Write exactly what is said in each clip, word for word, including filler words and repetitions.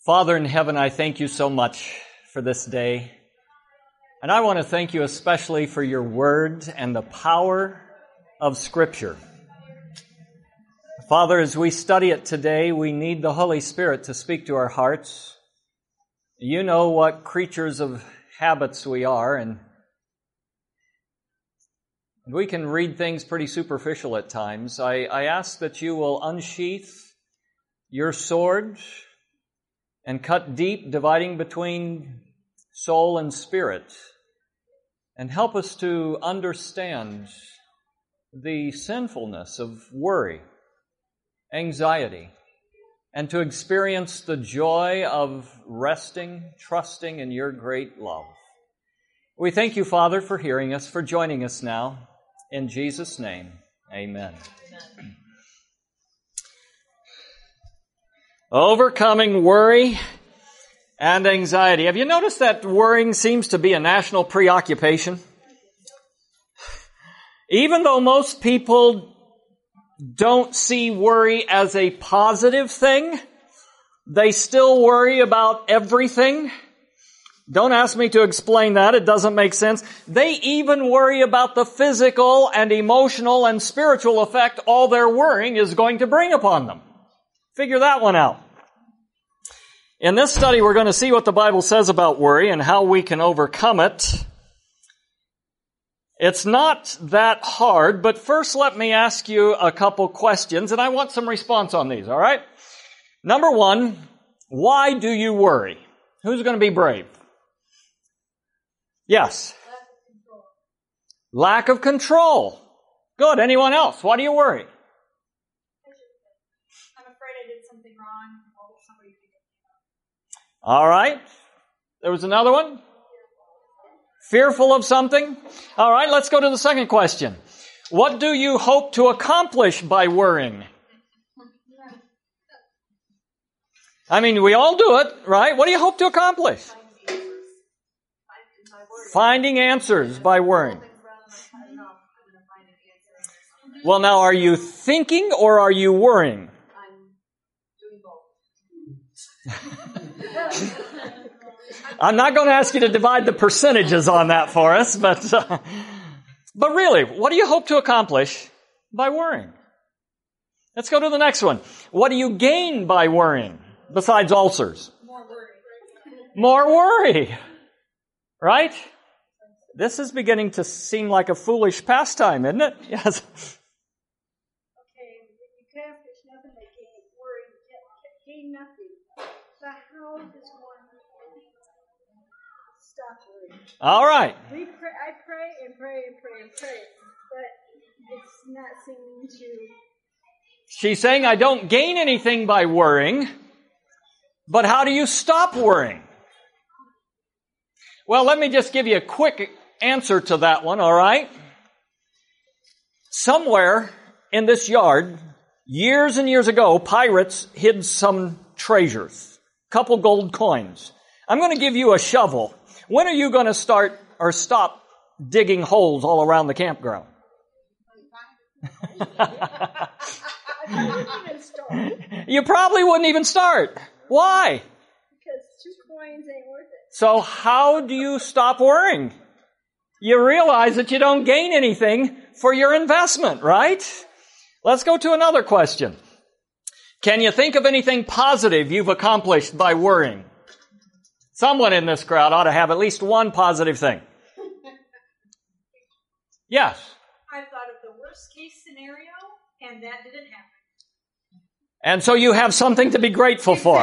Father in heaven, I thank you so much for this day. And I want to thank you especially for your word and the power of Scripture. Father, as we study it today, we need the Holy Spirit to speak to our hearts. You know what creatures of habits we are, and we can read things pretty superficial at times. I, I ask that you will unsheath your sword and cut deep, dividing between soul and spirit, and help us to understand the sinfulness of worry, anxiety, and to experience the joy of resting, trusting in your great love. We thank you, Father, for hearing us, for joining us now. In Jesus' name, amen. Amen. Overcoming worry and anxiety. Have you noticed that worrying seems to be a national preoccupation? Even though most people don't see worry as a positive thing, they still worry about everything. Don't ask me to explain that. It doesn't make sense. They even worry about the physical and emotional and spiritual effect all their worrying is going to bring upon them. Figure that one out. In this study, we're going to see what the Bible says about worry and how we can overcome it. It's not that hard, but first let me ask you a couple questions, and I want some response on these, all right? Number one, why do you worry? Who's going to be brave? Yes. Lack of control. Lack of control. Good. Anyone else? Why do you worry? I'm afraid I did something wrong. Or somebody did it. All right. There was another one. Fearful of something? All right, let's go to the second question. What do you hope to accomplish by worrying? I mean, we all do it, right? What do you hope to accomplish? Finding answers by worrying. Well, now, are you thinking or are you worrying? I'm not going to ask you to divide the percentages on that for us, but uh, but really, what do you hope to accomplish by worrying? Let's go to the next one. What do you gain by worrying besides ulcers? More worry. More worry. Right? This is beginning to seem like a foolish pastime, isn't it? Yes. Okay, you can't, there's nothing that gain worry, you gain nothing. So how does one stop worrying? All right. We pray, I pray and pray and pray and pray, but it's not seeming to... She's saying, I don't gain anything by worrying, but how do you stop worrying? Well, let me just give you a quick answer to that one, all right? Somewhere in this yard, years and years ago, pirates hid some treasures, a couple gold coins. I'm going to give you a shovel. When are you going to start or stop digging holes all around the campground? You probably wouldn't even start. Why? Because two coins ain't worth it. So how do you stop worrying? You realize that you don't gain anything for your investment, right? Let's go to another question. Can you think of anything positive you've accomplished by worrying? Someone in this crowd ought to have at least one positive thing. Yes. I thought of the worst case scenario, and that didn't happen. And so you have something to be grateful for.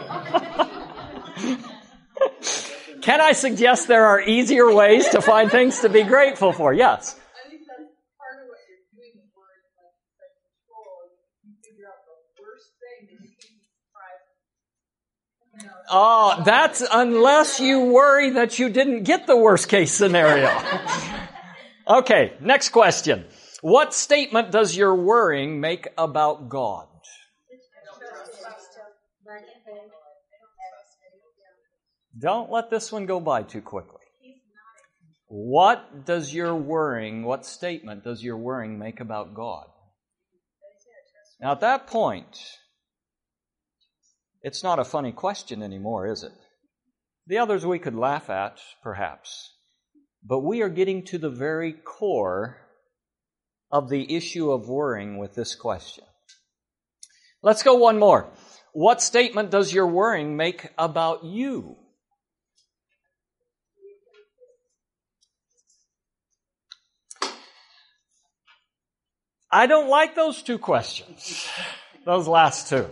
Can I suggest there are easier ways to find things to be grateful for? Yes. I think that's part of what you're doing with worry, like, like control. You figure out the worst thing and you can surprise. You know, Oh, that's unless you worry that you didn't get the worst case scenario. Okay, next question. What statement does your worrying make about God? Don't let this one go by too quickly. What does your worrying, what statement does your worrying make about God? Now at that point, It's not a funny question anymore, is it? The others we could laugh at, perhaps. But we are getting to the very core of the issue of worrying with this question. Let's go one more. What statement does your worrying make about you? I don't like those two questions, those last two.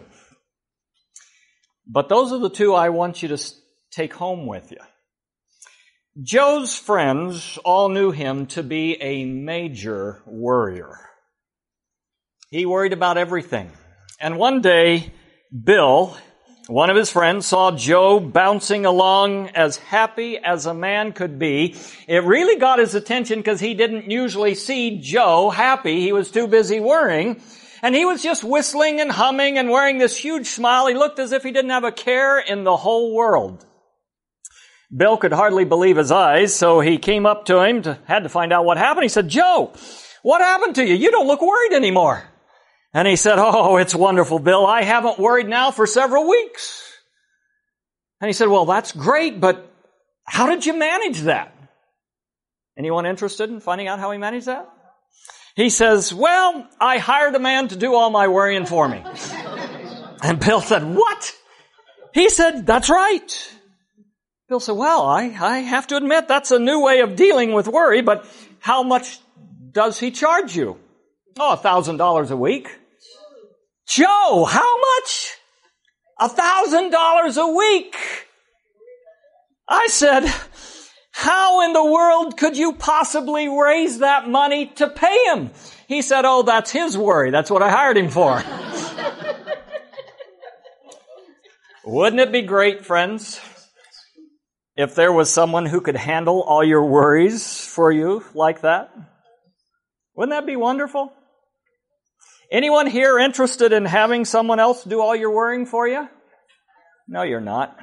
But those are the two I want you to take home with you. Joe's friends all knew him to be a major worrier. He worried about everything. And one day, Bill, one of his friends, saw Joe bouncing along as happy as a man could be. It really got his attention because he didn't usually see Joe happy. He was too busy worrying. And he was just whistling and humming and wearing this huge smile. He looked as if he didn't have a care in the whole world. Bill could hardly believe his eyes, so he came up to him, to, had to find out what happened. He said, "Joe, what happened to you? You don't look worried anymore." And he said, "Oh, it's wonderful, Bill. I haven't worried now for several weeks." And he said, "Well, that's great, but how did you manage that?" Anyone interested in finding out how he managed that? He says, "Well, I hired a man to do all my worrying for me." And Bill said, "What?" He said, "That's right." Bill said, "Well, I, I have to admit that's a new way of dealing with worry, but how much does he charge you?" "Oh, a thousand dollars a week." "Joe, how much?" A thousand dollars a week." I said, "How in the world could you possibly raise that money to pay him?" He said, "Oh, that's his worry. That's what I hired him for." Wouldn't it be great, friends, if there was someone who could handle all your worries for you like that? Wouldn't that be wonderful? Anyone here interested in having someone else do all your worrying for you? No, you're not.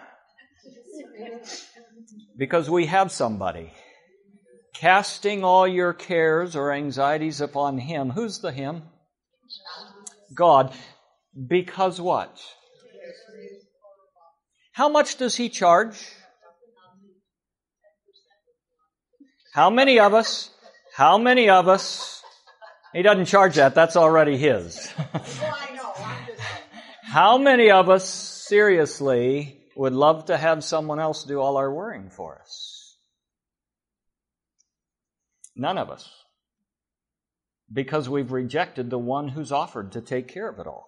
Because we have somebody. Casting all your cares or anxieties upon Him. Who's the Him? God. Because what? How much does He charge? How many of us, how many of us, He doesn't charge that, that's already His. How many of us, seriously, would love to have someone else do all our worrying for us? None of us. Because we've rejected the one who's offered to take care of it all.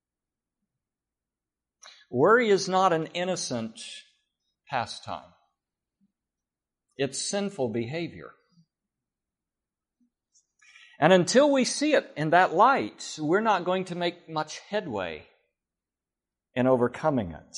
Worry is not an innocent pastime. It's sinful behavior. And until we see it in that light, we're not going to make much headway in overcoming it.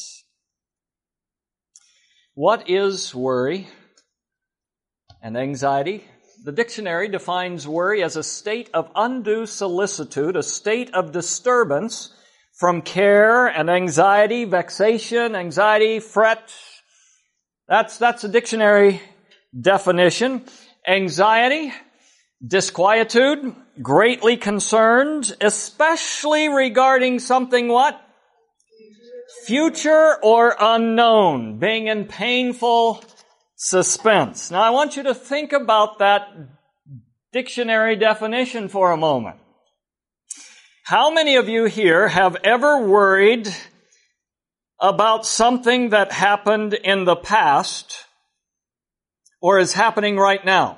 What is worry and anxiety? The dictionary defines worry as a state of undue solicitude, a state of disturbance from care and anxiety, vexation, anxiety, fret. That's, that's a dictionary definition. Anxiety, disquietude, greatly concerned, especially regarding something what? Future or unknown, being in painful suspense. Now I want you to think about that dictionary definition for a moment. How many of you here have ever worried about something that happened in the past or is happening right now?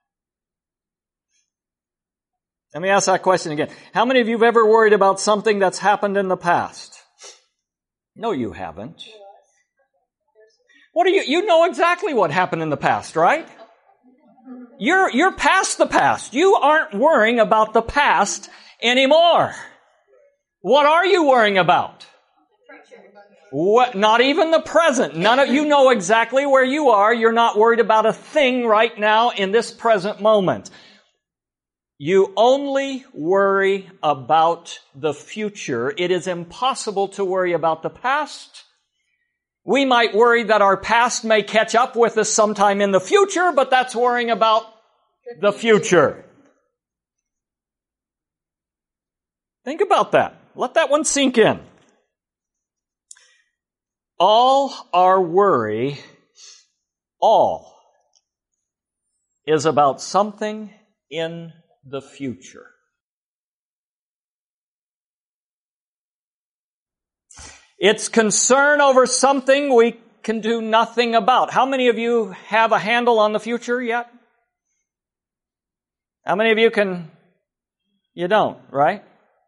Let me ask that question again. How many of you have ever worried about something that's happened in the past? No, you haven't. What are you, you know exactly what happened in the past, right? You're, you're past the past. You aren't worrying about the past anymore. What are you worrying about? What, not even the present. None of you know exactly where you are. You're not worried about a thing right now in this present moment. You only worry about the future. It is impossible to worry about the past. We might worry that our past may catch up with us sometime in the future, but that's worrying about the future. Think about that. Let that one sink in. All our worry, all, is about something in the future. It's concern over something we can do nothing about. How many of you have a handle on the future yet? How many of you can? You don't, right?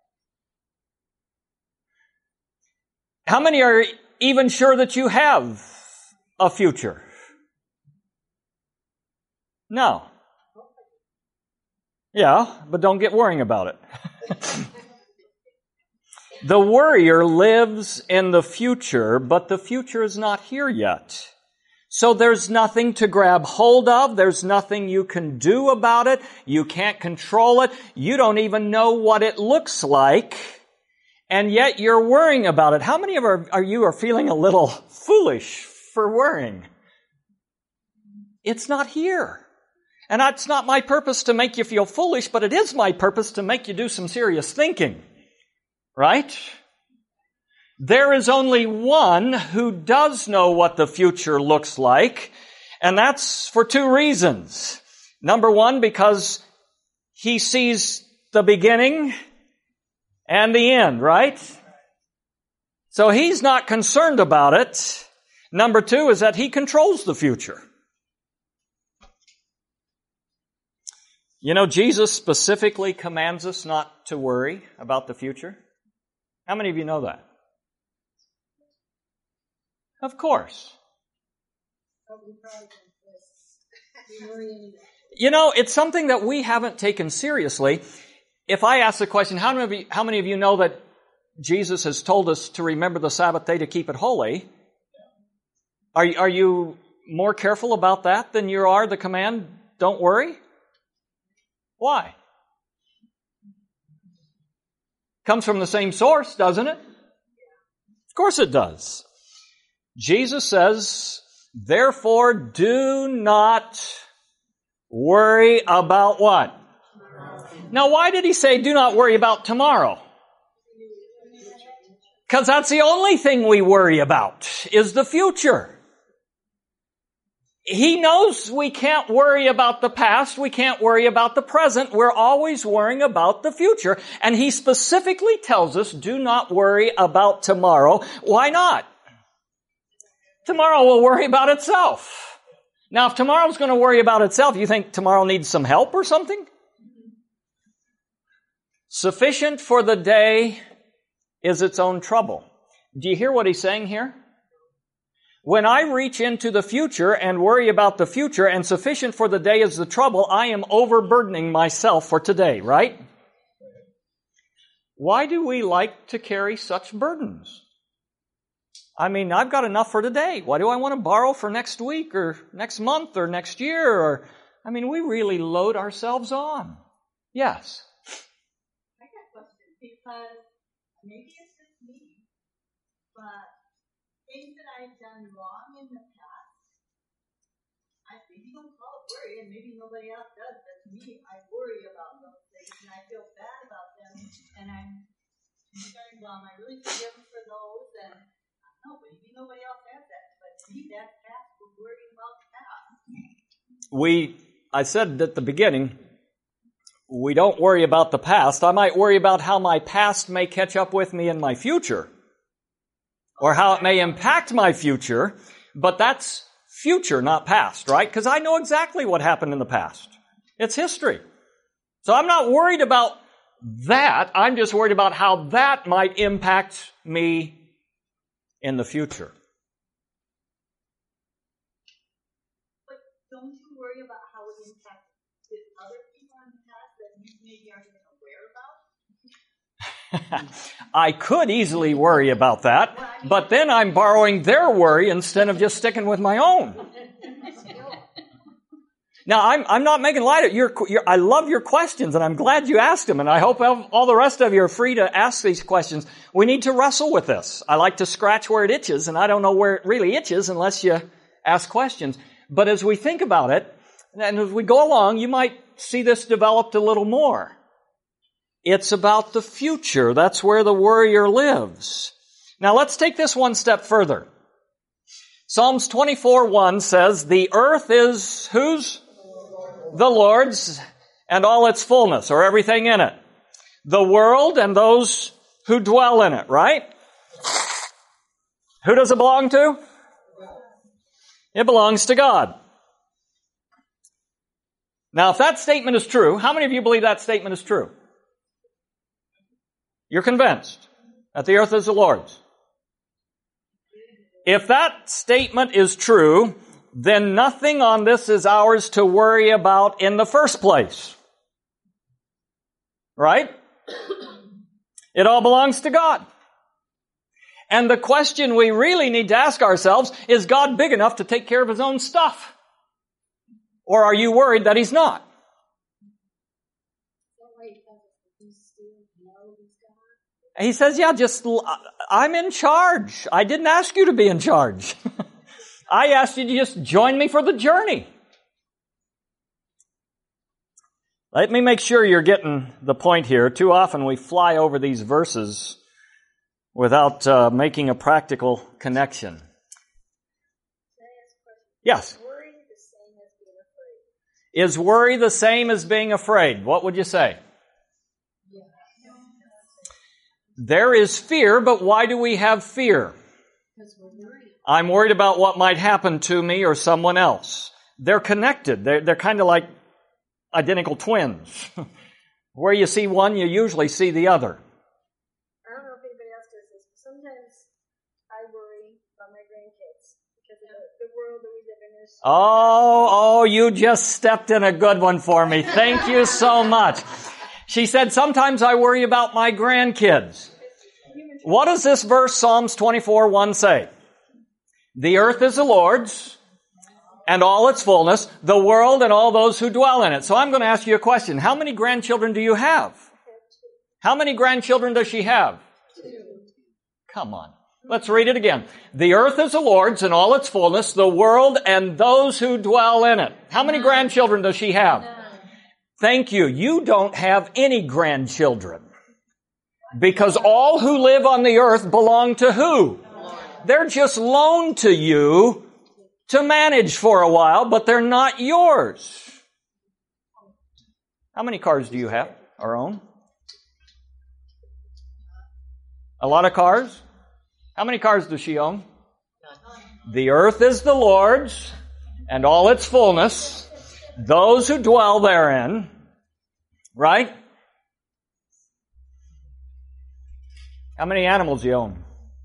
How many are even sure that you have a future? No. Yeah, but don't get worrying about it. The worrier lives in the future, but the future is not here yet. So there's nothing to grab hold of. There's nothing you can do about it. You can't control it. You don't even know what it looks like. And yet you're worrying about it. How many of our, are you are feeling a little foolish for worrying? It's not here. And it's not my purpose to make you feel foolish, but it is my purpose to make you do some serious thinking. Right? There is only one who does know what the future looks like, and that's for two reasons. Number one, because he sees the beginning and the end, right? So he's not concerned about it. Number two is that he controls the future. You know, Jesus specifically commands us not to worry about the future. How many of you know that? Of course. You know, it's something that we haven't taken seriously. If I ask the question, how many of you, how many of you know that Jesus has told us to remember the Sabbath day to keep it holy? Are, are you more careful about that than you are the command, don't worry? Why? Comes from the same source, doesn't it? Of course it does. Jesus says, therefore do not worry about what? Now, why did he say do not worry about tomorrow? Because that's the only thing we worry about, is the future. He knows we can't worry about the past. We can't worry about the present. We're always worrying about the future. And he specifically tells us, do not worry about tomorrow. Why not? Tomorrow will worry about itself. Now, if tomorrow's going to worry about itself, you think tomorrow needs some help or something? Sufficient for the day is its own trouble. Do you hear what he's saying here? When I reach into the future and worry about the future, and sufficient for the day is the trouble, I am overburdening myself for today, right? Why do we like to carry such burdens? I mean, I've got enough for today. Why do I want to borrow for next week or next month or next year? Or, I mean, we really load ourselves on. Yes. I got a question, because maybe it's just me, but things that I've done wrong in the past, I maybe don't call it worry, and maybe nobody else does, but to me, I worry about those things, and I feel bad about them, and I'm concerned, um, I really forgive them for those, and I don't know, maybe nobody else has that, but to me, that's past, we're worrying about the past. We, I said at the beginning, we don't worry about the past. I might worry about how my past may catch up with me in my future, or how it may impact my future, but that's future, not past, right? Because I know exactly what happened in the past. It's history. So I'm not worried about that. I'm just worried about how that might impact me in the future. But don't you worry about how it impacted other people in the past that you maybe aren't even aware about? I could easily worry about that, but then I'm borrowing their worry instead of just sticking with my own. Now, I'm, I'm not making light of your, your, I love your questions, and I'm glad you asked them, and I hope all the rest of you are free to ask these questions. We need to wrestle with this. I like to scratch where it itches, and I don't know where it really itches unless you ask questions. But as we think about it, and as we go along, you might see this developed a little more. It's about the future. That's where the worrier lives. Now let's take this one step further. Psalms twenty-four one says, the earth is whose? The Lord's, and all its fullness, or everything in it. The world and those who dwell in it, right? Who does it belong to? It belongs to God. Now, if that statement is true, how many of you believe that statement is true? You're convinced that the earth is the Lord's. If that statement is true, then nothing on this is ours to worry about in the first place. Right? It all belongs to God. And the question we really need to ask ourselves, is God big enough to take care of His own stuff? Or are you worried that He's not? He says, yeah, just, I'm in charge. I didn't ask you to be in charge. I asked you to just join me for the journey. Let me make sure you're getting the point here. Too often we fly over these verses without uh, making a practical connection. Yes. Is worry the same as being afraid? What would you say? There is fear, but why do we have fear? I'm worried about what might happen to me or someone else. They're connected. They're, they're kind of like identical twins. Where you see one, you usually see the other. I don't know if anybody else does this, but sometimes I worry about my grandkids because of the, the world that we live in is. Oh, oh, you just stepped in a good one for me. Thank you so much. She said, sometimes I worry about my grandkids. What does this verse, Psalms twenty-four one, say? The earth is the Lord's, and all its fullness, the world and all those who dwell in it. So I'm going to ask you a question. How many grandchildren do you have? How many grandchildren does she have? Come on. Let's read it again. The earth is the Lord's and all its fullness, the world and those who dwell in it. How many grandchildren does she have? Thank you. You don't have any grandchildren. Because all who live on the earth belong to who? They're just loaned to you to manage for a while, but they're not yours. How many cars do you have or own? A lot of cars? How many cars does she own? The earth is the Lord's and all its fullness, those who dwell therein, right? How many animals do you own?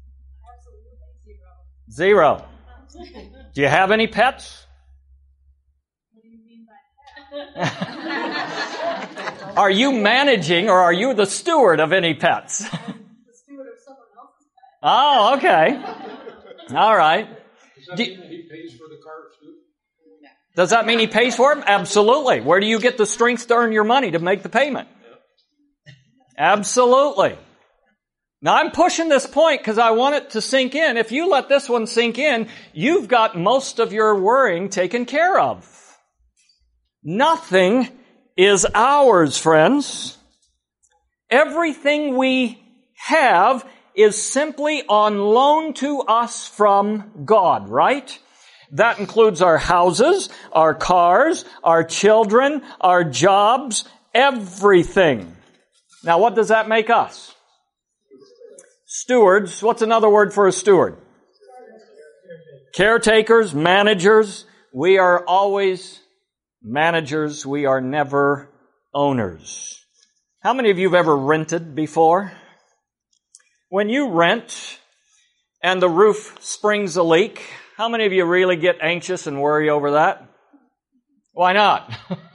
Zero. Do you have any pets? What do you mean by that? Are you managing or are you the steward of any pets? The steward of someone else's pet. Oh, okay. All right. Does that Do, mean that he pays for the car too? does that mean he pays for them? Absolutely. Where do you get the strength to earn your money to make the payment? Absolutely. Now, I'm pushing this point because I want it to sink in. If you let this one sink in, you've got most of your worrying taken care of. Nothing is ours, friends. Everything we have is simply on loan to us from God, right? That includes our houses, our cars, our children, our jobs, everything. Now, what does that make us? Stewards. What's another word for a steward? Caretakers, managers. We are always managers. We are never owners. How many of you have ever rented before? When you rent and the roof springs a leak, how many of you really get anxious and worry over that? Why not?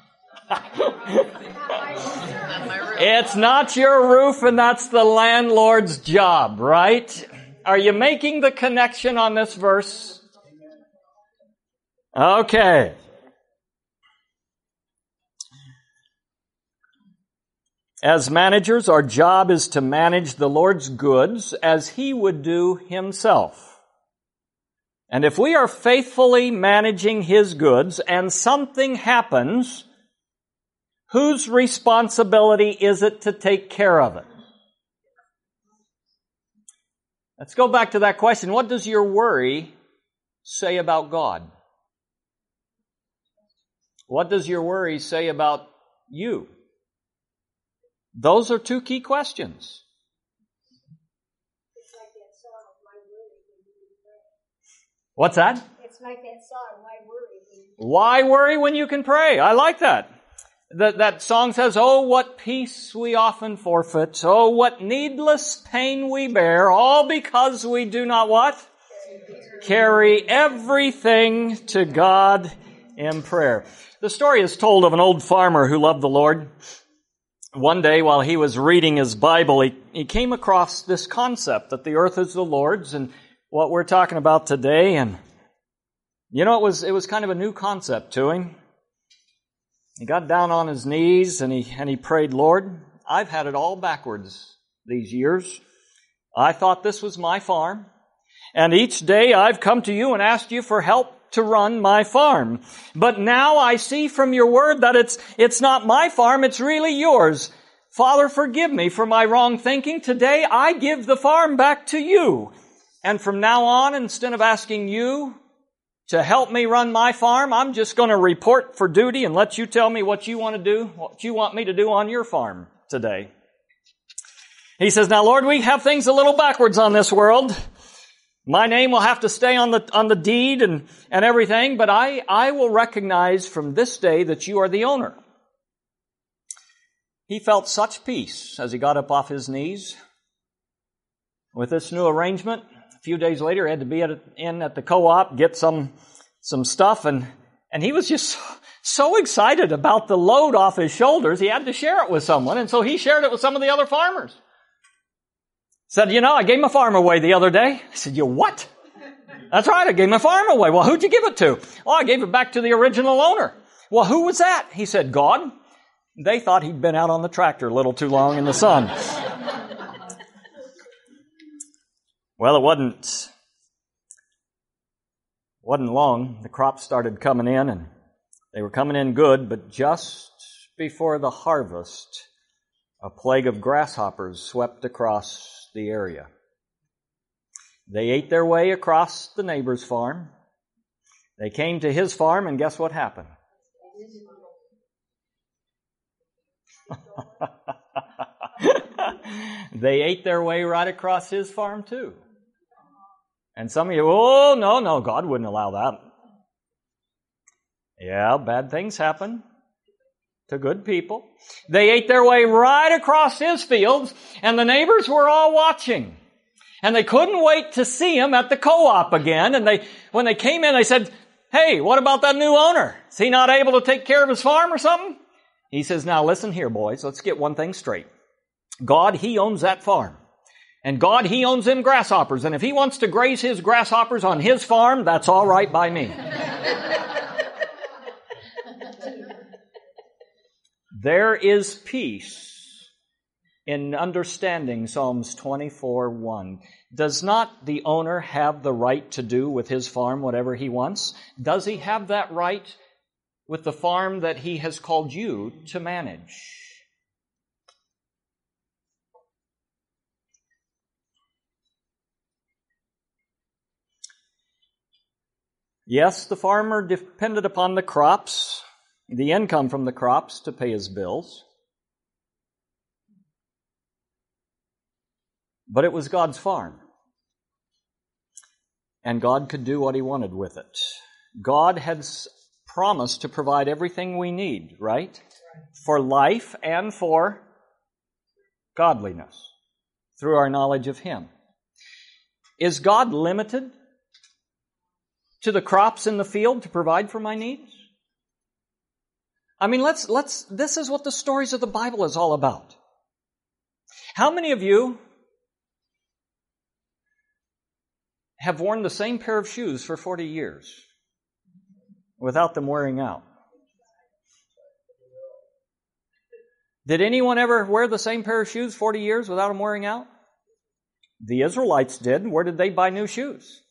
It's not your roof, and that's the landlord's job, right? Are you making the connection on this verse? Okay. As managers, our job is to manage the Lord's goods as He would do Himself. And if we are faithfully managing His goods and something happens, whose responsibility is it to take care of it? Let's go back to that question. What does your worry say about God? What does your worry say about you? Those are two key questions. It's like that song, Why Worry When You Can Pray. What's that? It's like that song, Why Worry When You Can Pray. Why worry when you can pray? I like that. That, that song says, oh, what peace we often forfeit. Oh, what needless pain we bear. All because we do not what? Carry everything to God in prayer. The story is told of an old farmer who loved the Lord. One day while he was reading his Bible, he, he came across this concept that the earth is the Lord's and what we're talking about today. And, you know, it was, it was kind of a new concept to him. He got down on his knees and he, and he prayed, Lord, I've had it all backwards these years. I thought this was my farm. And each day I've come to you and asked you for help to run my farm. But now I see from your word that it's, it's not my farm, it's really yours. Father, forgive me for my wrong thinking. Today I give the farm back to you. And from now on, instead of asking you to help me run my farm, I'm just going to report for duty and let you tell me what you want to do, what you want me to do on your farm today. He says, now Lord, we have things a little backwards on this world. My name will have to stay on the, on the deed and, and everything, but I, I will recognize from this day that you are the owner. He felt such peace as he got up off his knees. With this new arrangement, a few days later, he had to be at, in at the co-op, get some, some stuff, and, and he was just so excited about the load off his shoulders, he had to share it with someone, and so he shared it with some of the other farmers. Said, you know, I gave my farm away the other day. I said, you what? That's right, I gave my farm away. Well, who'd you give it to? Oh, I gave it back to the original owner. Well, who was that? He said, God. They thought he'd been out on the tractor a little too long in the sun. Well, it wasn't, wasn't long. The crops started coming in, and they were coming in good, but just before the harvest, a plague of grasshoppers swept across the area. They ate their way across the neighbor's farm. They came to his farm, and guess what happened? They ate their way right across his farm too. And some of you, oh, no, no, God wouldn't allow that. Yeah, bad things happen to good people. They ate their way right across his fields, and the neighbors were all watching. And they couldn't wait to see him at the co-op again. And they, when they came in, they said, hey, what about that new owner? Is he not able to take care of his farm or something? He says, now listen here, boys, let's get one thing straight. God, He owns that farm. And God, He owns them grasshoppers. And if He wants to graze His grasshoppers on His farm, that's all right by me. There is peace in understanding Psalms twenty-four one. Does not the owner have the right to do with his farm whatever he wants? Does he have that right with the farm that he has called you to manage? Yes, the farmer depended upon the crops, the income from the crops to pay his bills. But it was God's farm. And God could do what He wanted with it. God had promised to provide everything we need, right? For life and for godliness through our knowledge of Him. Is God limited to the crops in the field to provide for my needs? I mean, let's, let's, this is what the stories of the Bible is all about. How many of you have worn the same pair of shoes for forty years without them wearing out? Did anyone ever wear the same pair of shoes forty years without them wearing out? The Israelites did. Where did they buy new shoes?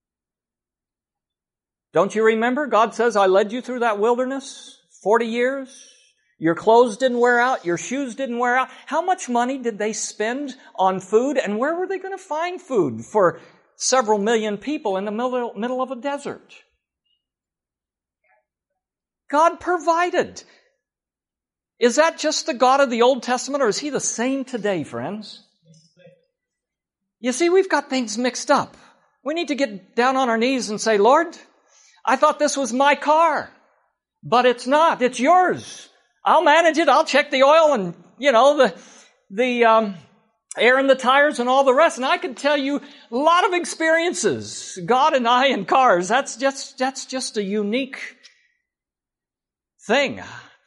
Don't you remember? God says, I led you through that wilderness forty years. Your clothes didn't wear out. Your shoes didn't wear out. How much money did they spend on food? And where were they going to find food for several million people in the middle, middle of a desert. God provided. Is that just the God of the Old Testament, or is He the same today, friends? You see, we've got things mixed up. We need to get down on our knees and say, Lord, I thought this was my car, but it's not. It's yours. I'll manage it. I'll check the oil and, you know, the the um, air in the tires and all the rest. And I can tell you a lot of experiences. God and I in cars, that's just that's just a unique thing.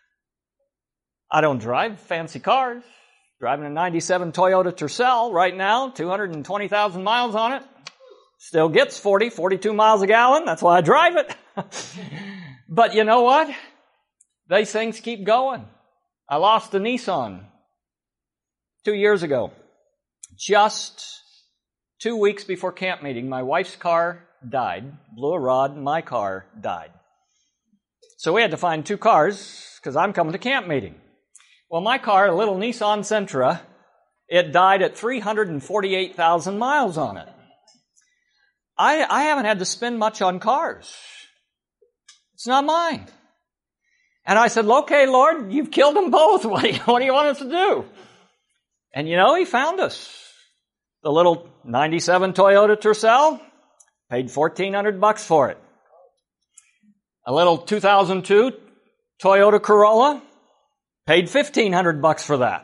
I don't drive fancy cars. Driving a ninety-seven Toyota Tercel right now, two hundred twenty thousand miles on it. Still gets forty, forty-two miles a gallon. That's why I drive it. But you know what? These things keep going. I lost a Nissan two years ago. Just two weeks before camp meeting, my wife's car died. Blew a rod and my car died. So we had to find two cars because I'm coming to camp meeting. Well, my car, a little Nissan Sentra, it died at three hundred forty-eight thousand miles on it. I, I haven't had to spend much on cars. It's not mine. And I said, okay, Lord, you've killed them both. What do you, what do you want us to do? And you know, He found us. The little ninety-seven Toyota Tercel, paid fourteen hundred bucks for it. A little two thousand two Toyota Corolla, paid fifteen hundred bucks for that.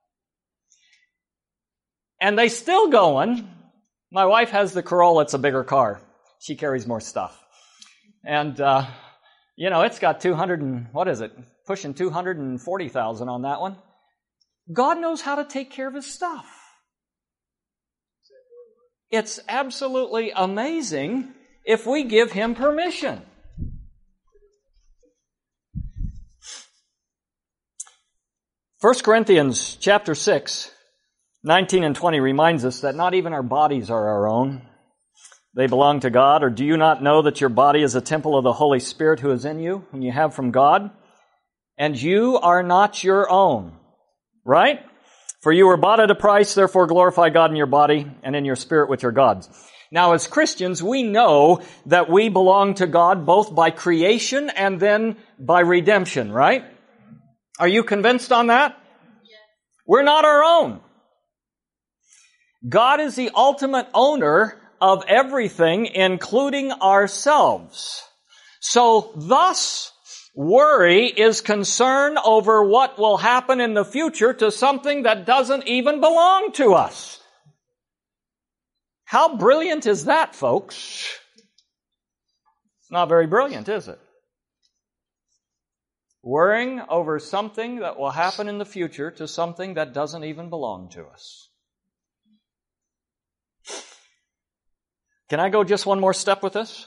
And they still going. My wife has the Corolla. It's a bigger car. She carries more stuff. And, uh, you know, it's got two hundred and, what is it? Pushing two hundred forty thousand on that one. God knows how to take care of His stuff. It's absolutely amazing if we give Him permission. First Corinthians chapter six, nineteen and twenty reminds us that not even our bodies are our own. They belong to God. Or do you not know that your body is a temple of the Holy Spirit who is in you, whom you have from God? And you are not your own. Right? For you were bought at a price, therefore glorify God in your body and in your spirit which are God's. Now as Christians, we know that we belong to God both by creation and then by redemption, right? Are you convinced on that? Yes. We're not our own. God is the ultimate owner of everything, including ourselves. So thus, worry is concern over what will happen in the future to something that doesn't even belong to us. How brilliant is that, folks? Not very brilliant, is it? Worrying over something that will happen in the future to something that doesn't even belong to us. Can I go just one more step with this?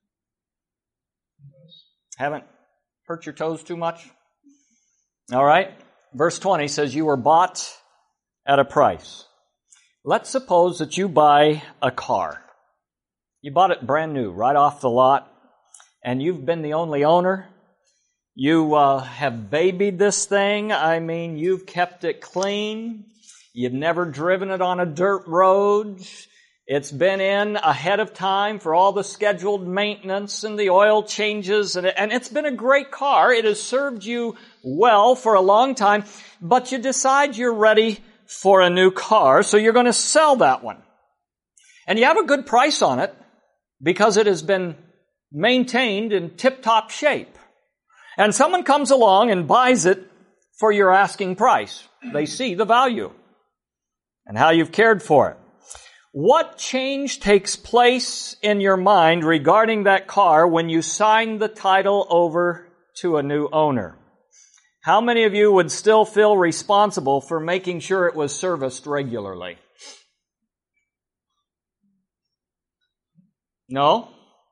Haven't hurt your toes too much? All right. Verse twenty says, you were bought at a price. Let's suppose that you buy a car. You bought it brand new, right off the lot, and you've been the only owner. You uh, have babied this thing. I mean, you've kept it clean. You've never driven it on a dirt road. It's been in ahead of time for all the scheduled maintenance and the oil changes, and, it, and it's been a great car. It has served you well for a long time, but you decide you're ready for a new car, so you're going to sell that one. And you have a good price on it because it has been maintained in tip-top shape. And someone comes along and buys it for your asking price. They see the value and how you've cared for it. What change takes place in your mind regarding that car when you sign the title over to a new owner? How many of you would still feel responsible for making sure it was serviced regularly? No?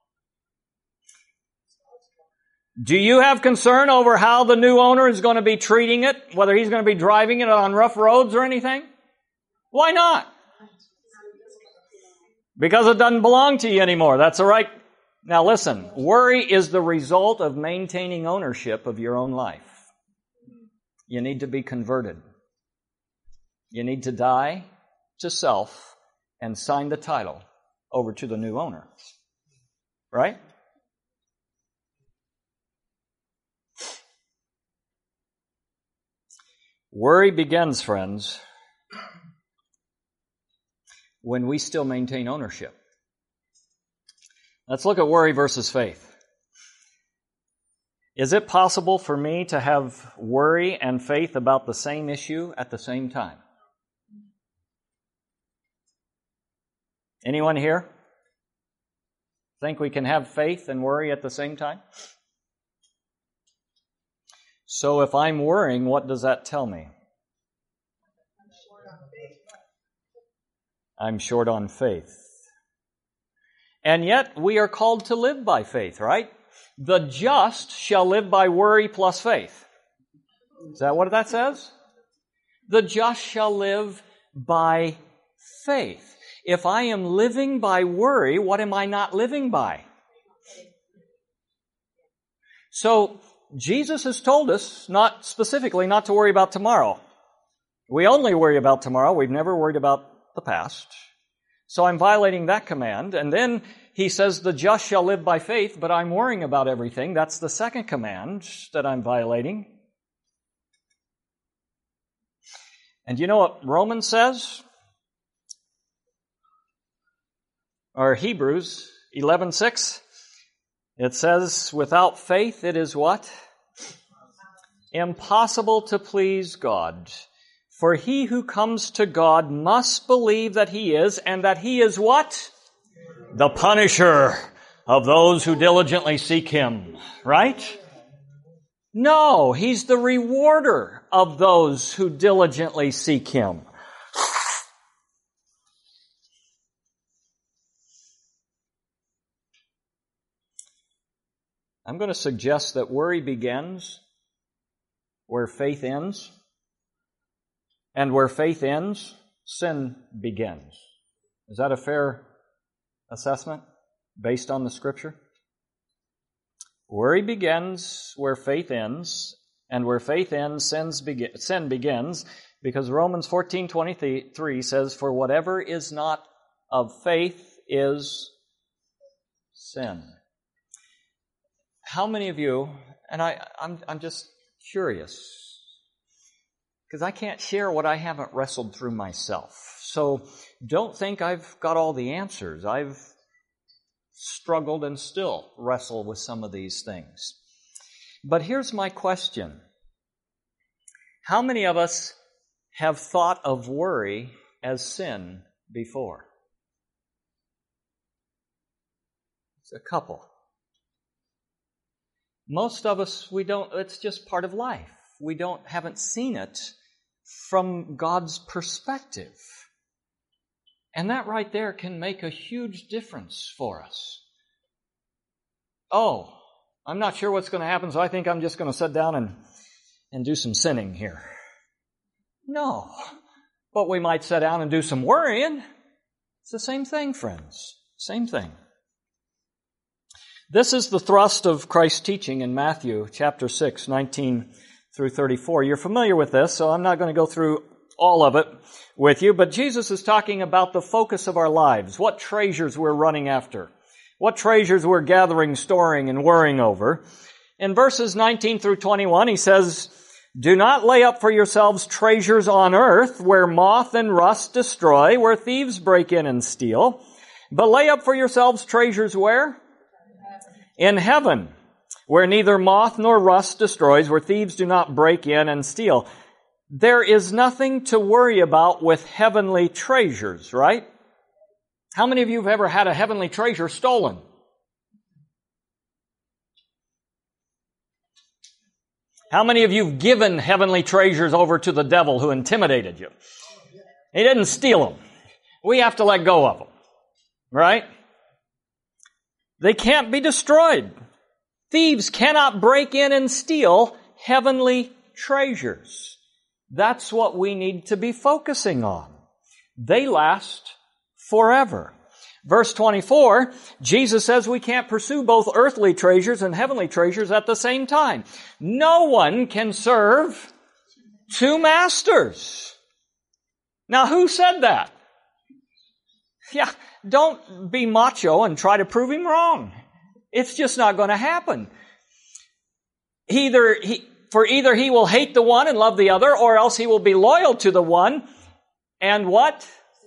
Do you have concern over how the new owner is going to be treating it, whether he's going to be driving it on rough roads or anything? Why not? Because it doesn't belong to you anymore. That's all right. Now listen, worry is the result of maintaining ownership of your own life. You need to be converted. You need to die to self and sign the title over to the new owner. Right? Worry begins, friends, when we still maintain ownership. Let's look at worry versus faith. Is it possible for me to have worry and faith about the same issue at the same time? Anyone here think we can have faith and worry at the same time? So if I'm worrying, what does that tell me? I'm short on faith. And yet we are called to live by faith, right? The just shall live by worry plus faith. Is that what that says? The just shall live by faith. If I am living by worry, what am I not living by? So, Jesus has told us, not specifically, not to worry about tomorrow. We only worry about tomorrow. We've never worried about the past. So I'm violating that command. And then he says, the just shall live by faith, but I'm worrying about everything. That's the second command that I'm violating. And you know what Romans says? Or Hebrews eleven six? It says, without faith it is what? Impossible to please God. For he who comes to God must believe that he is, and that he is what? The punisher of those who diligently seek him. Right? No, he's the rewarder of those who diligently seek him. I'm going to suggest that worry begins where faith ends, and where faith ends, sin begins. Is that a fair assessment based on the Scripture? Worry begins where faith ends, and where faith ends, sins begin, sin begins, because Romans fourteen twenty-three says, for whatever is not of faith is sin. How many of you, and I, I'm, I'm just curious, because I can't share what I haven't wrestled through myself. So don't think I've got all the answers. I've struggled and still wrestle with some of these things. But here's my question. How many of us have thought of worry as sin before? It's a couple. Most of us, we don't, it's just part of life. We don't, haven't seen it from God's perspective. And that right there can make a huge difference for us. Oh, I'm not sure what's going to happen, so I think I'm just going to sit down and, and do some sinning here. No. But we might sit down and do some worrying. It's the same thing, friends. Same thing. This is the thrust of Christ's teaching in Matthew chapter six, nineteen through thirty-four. You're familiar with this, so I'm not going to go through all of it with you, but Jesus is talking about the focus of our lives, what treasures we're running after, what treasures we're gathering, storing, and worrying over. In verses nineteen through twenty-one, he says, do not lay up for yourselves treasures on earth where moth and rust destroy, where thieves break in and steal, but lay up for yourselves treasures where? In heaven, where neither moth nor rust destroys, where thieves do not break in and steal. There is nothing to worry about with heavenly treasures, right? How many of you have ever had a heavenly treasure stolen? How many of you have given heavenly treasures over to the devil who intimidated you? He didn't steal them. We have to let go of them, right? They can't be destroyed. Thieves cannot break in and steal heavenly treasures. That's what we need to be focusing on. They last forever. Verse twenty-four, Jesus says we can't pursue both earthly treasures and heavenly treasures at the same time. No one can serve two masters. Now, who said that? Yeah, don't be macho and try to prove him wrong. It's just not going to happen. Either he, for either he will hate the one and love the other, or else he will be loyal to the one and what?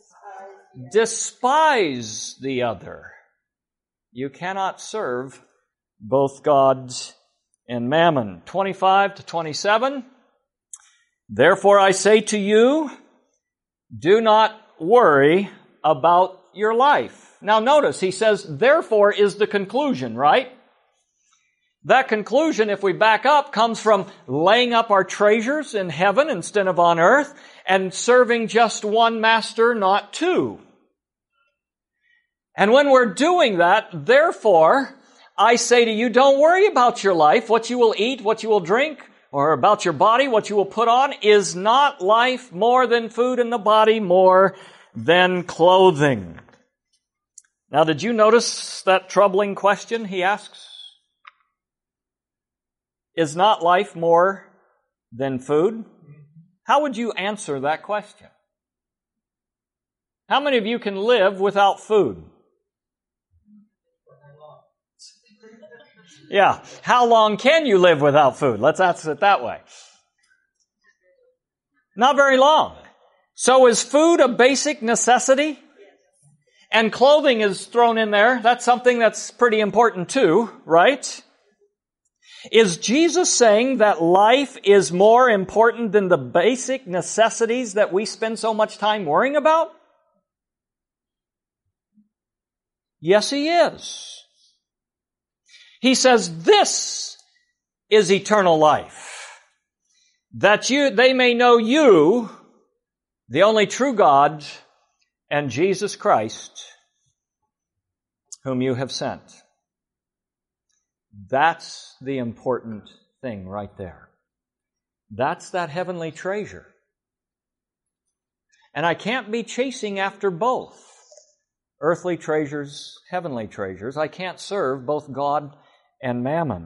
Despise the other. You cannot serve both God and mammon. twenty-five to twenty-seven. Therefore I say to you, do not worry about your life. Now notice, he says, therefore is the conclusion, right? That conclusion, if we back up, comes from laying up our treasures in heaven instead of on earth, and serving just one master, not two. And when we're doing that, therefore, I say to you, don't worry about your life, what you will eat, what you will drink, or about your body, what you will put on. Is not life more than food, and the body more than clothing? Now, did you notice that troubling question he asks? Is not life more than food? How would you answer that question? How many of you can live without food? Yeah. How long can you live without food? Let's answer it that way. Not very long. So is food a basic necessity? And clothing is thrown in there. That's something that's pretty important too, right? Is Jesus saying that life is more important than the basic necessities that we spend so much time worrying about? Yes, he is. He says, this is eternal life, that you, they may know you, the only true God, and Jesus Christ, whom you have sent. That's the important thing right there. That's that heavenly treasure. And I can't be chasing after both. Earthly treasures, heavenly treasures. I can't serve both God and mammon.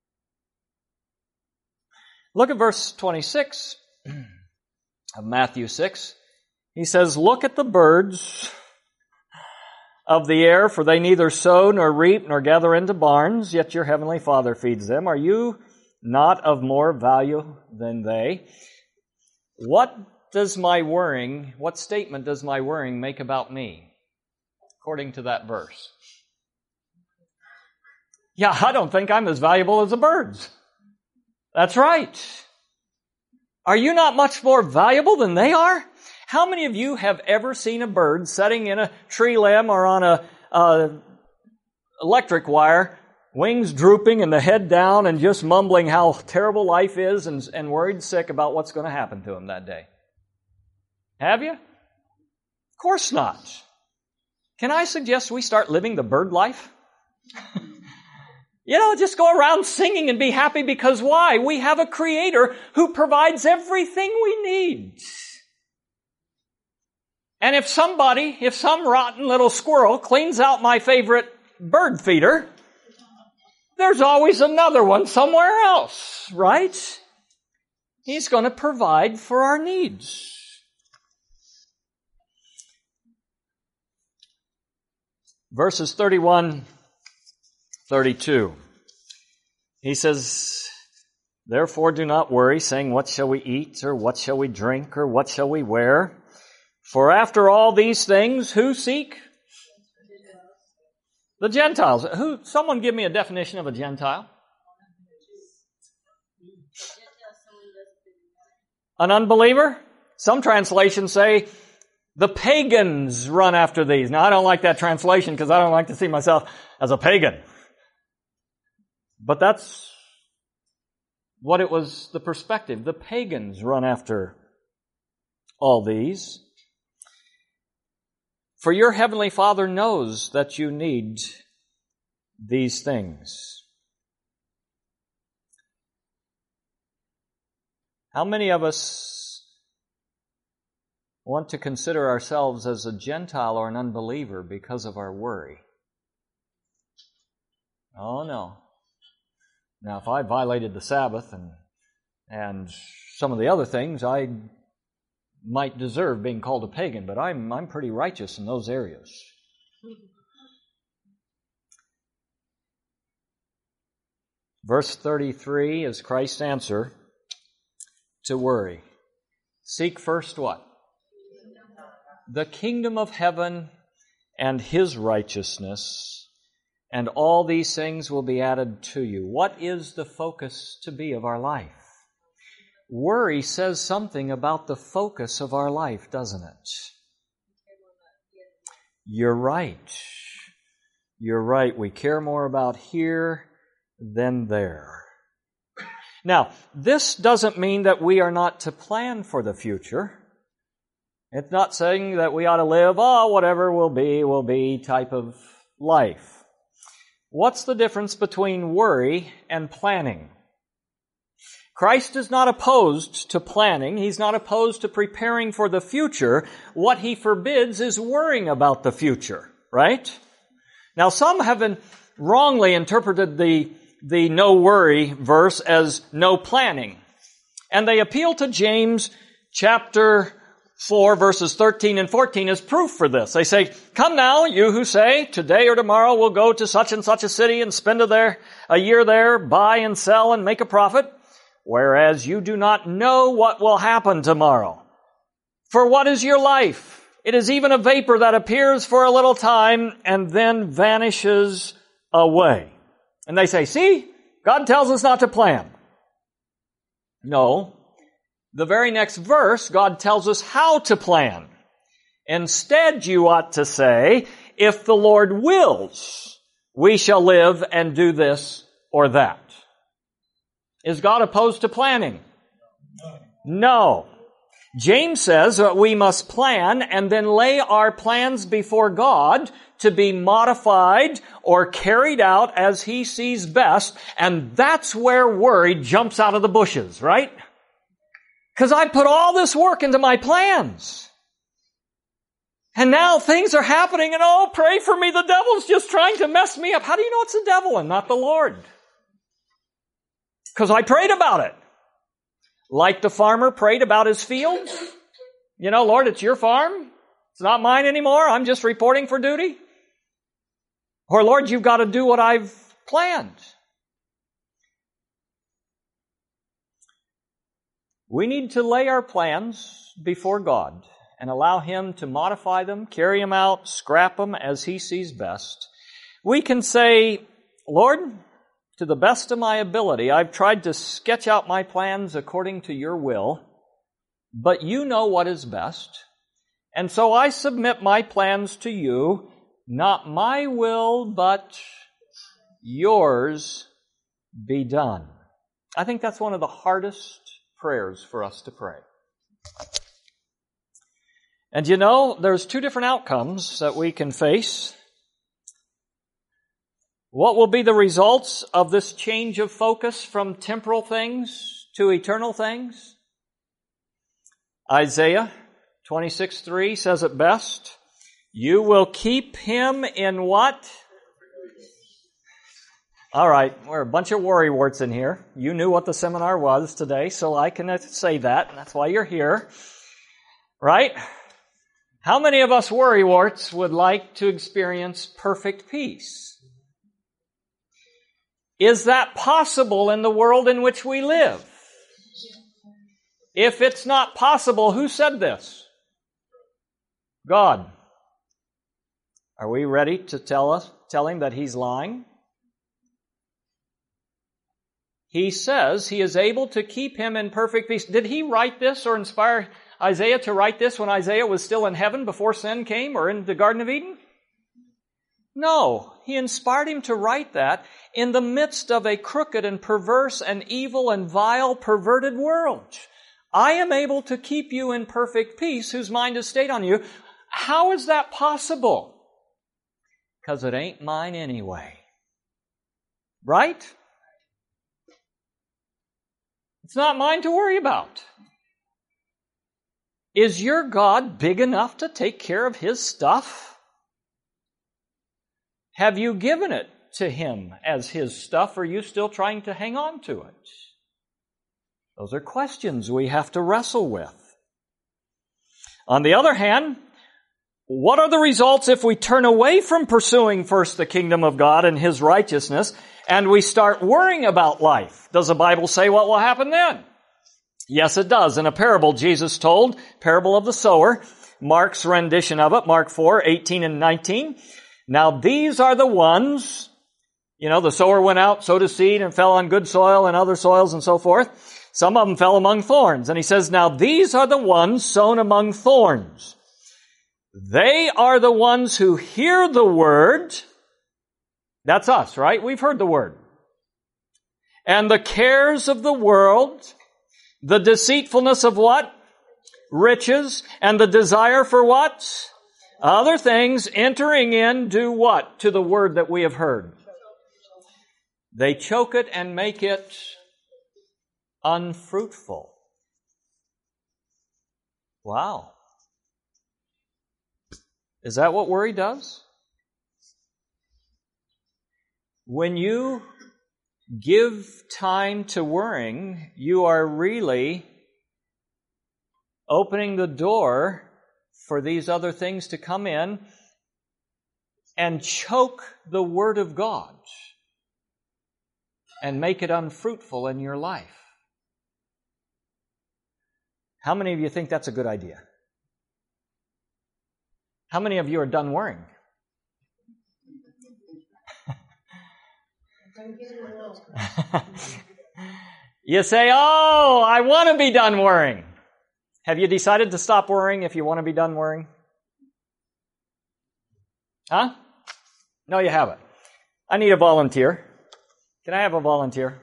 Look at verse twenty-six of Matthew six. He says, look at the birds of the air, for they neither sow nor reap nor gather into barns, yet your heavenly Father feeds them. Are you not of more value than they? What does my worrying, what statement does my worrying make about me, according to that verse? Yeah, I don't think I'm as valuable as the birds. That's right. Are you not much more valuable than they are? How many of you have ever seen a bird sitting in a tree limb or on a, a electric wire, wings drooping and the head down and just mumbling how terrible life is and, and worried sick about what's going to happen to him that day? Have you? Of course not. Can I suggest we start living the bird life? You know, just go around singing and be happy, because why? We have a Creator who provides everything we need. And if somebody, if some rotten little squirrel cleans out my favorite bird feeder, there's always another one somewhere else, right? He's going to provide for our needs. Verses thirty-one, thirty-two. He says, therefore do not worry, saying, what shall we eat, or what shall we drink, or what shall we wear? For after all these things, who seek? The Gentiles. Who? Someone give me a definition of a Gentile. An unbeliever? Some translations say, the pagans run after these. Now, I don't like that translation because I don't like to see myself as a pagan. But that's what it was, the perspective. The pagans run after all these. For your heavenly Father knows that you need these things. How many of us want to consider ourselves as a Gentile or an unbeliever because of our worry? Oh, no. Now, if I violated the Sabbath and and some of the other things, I might deserve being called a pagan, but I'm I'm pretty righteous in those areas. Verse thirty-three is Christ's answer to worry. Seek first what? The kingdom of heaven and His righteousness, and all these things will be added to you. What is the focus to be of our life? Worry says something about the focus of our life, doesn't it? You're right. You're right. We care more about here than there. Now, this doesn't mean that we are not to plan for the future. It's not saying that we ought to live, oh, whatever will be, will be type of life. What's the difference between worry and planning? Christ is not opposed to planning. He's not opposed to preparing for the future. What He forbids is worrying about the future, right? Now, some have been wrongly interpreted the, the no worry verse as no planning. And they appeal to James chapter four, verses thirteen and fourteen as proof for this. They say, come now, you who say, today or tomorrow we'll go to such and such a city and spend a, there, a year there, buy and sell and make a profit, whereas you do not know what will happen tomorrow. For what is your life? It is even a vapor that appears for a little time and then vanishes away. And they say, see, God tells us not to plan. No. The very next verse, God tells us how to plan. Instead, you ought to say, if the Lord wills, we shall live and do this or that. Is God opposed to planning? No. James says that we must plan and then lay our plans before God to be modified or carried out as He sees best. And that's where worry jumps out of the bushes, right? Because I put all this work into my plans. And now things are happening and oh, pray for me, the devil's just trying to mess me up. How do you know it's the devil and not the Lord? Because I prayed about it. Like the farmer prayed about his fields. You know, Lord, it's your farm. It's not mine anymore. I'm just reporting for duty. Or, Lord, you've got to do what I've planned. We need to lay our plans before God and allow Him to modify them, carry them out, scrap them as He sees best. We can say, Lord, to the best of my ability, I've tried to sketch out my plans according to your will, but you know what is best. And so I submit my plans to you, not my will, but yours be done. I think that's one of the hardest prayers for us to pray. And you know, there's two different outcomes that we can face. What will be the results of this change of focus from temporal things to eternal things? Isaiah twenty-six three says it best. You will keep him in what? All right, we're a bunch of worrywarts in here. You knew what the seminar was today, so I can say that, and that's why you're here. Right? How many of us worrywarts would like to experience perfect peace? Is that possible in the world in which we live? If it's not possible, who said this? God. Are we ready to tell us, tell Him that He's lying? He says He is able to keep him in perfect peace. Did He write this or inspire Isaiah to write this when Isaiah was still in heaven before sin came or in the Garden of Eden? No, He inspired him to write that in the midst of a crooked and perverse and evil and vile, perverted world. I am able to keep you in perfect peace whose mind is stayed on you. How is that possible? Because it ain't mine anyway. Right? It's not mine to worry about. Is your God big enough to take care of His stuff? Have you given it to Him as His stuff, or are you still trying to hang on to it? Those are questions we have to wrestle with. On the other hand, What are the results if we turn away from pursuing first the kingdom of God and His righteousness and we start worrying about life? Does the Bible say what will happen then? Yes, it does. In a parable Jesus told, parable of the sower, Mark's rendition of it, Mark four, eighteen and nineteen. Now these are the ones, you know, the sower went out, sowed his seed, and fell on good soil and other soils and so forth. Some of them fell among thorns. And he says, now these are the ones sown among thorns. They are the ones who hear the word. That's us, right? We've heard the word. And the cares of the world, the deceitfulness of what? Riches, and the desire for what? Other things, entering in, do what? To the word that we have heard. They choke it and make it unfruitful. Wow. Is that what worry does? When you give time to worrying, you are really opening the door for these other things to come in and choke the Word of God and make it unfruitful in your life. How many of you think that's a good idea? How many of you are done worrying? You say, oh, I want to be done worrying. Have you decided to stop worrying if you want to be done worrying? Huh? No, you haven't. I need a volunteer. Can I have a volunteer?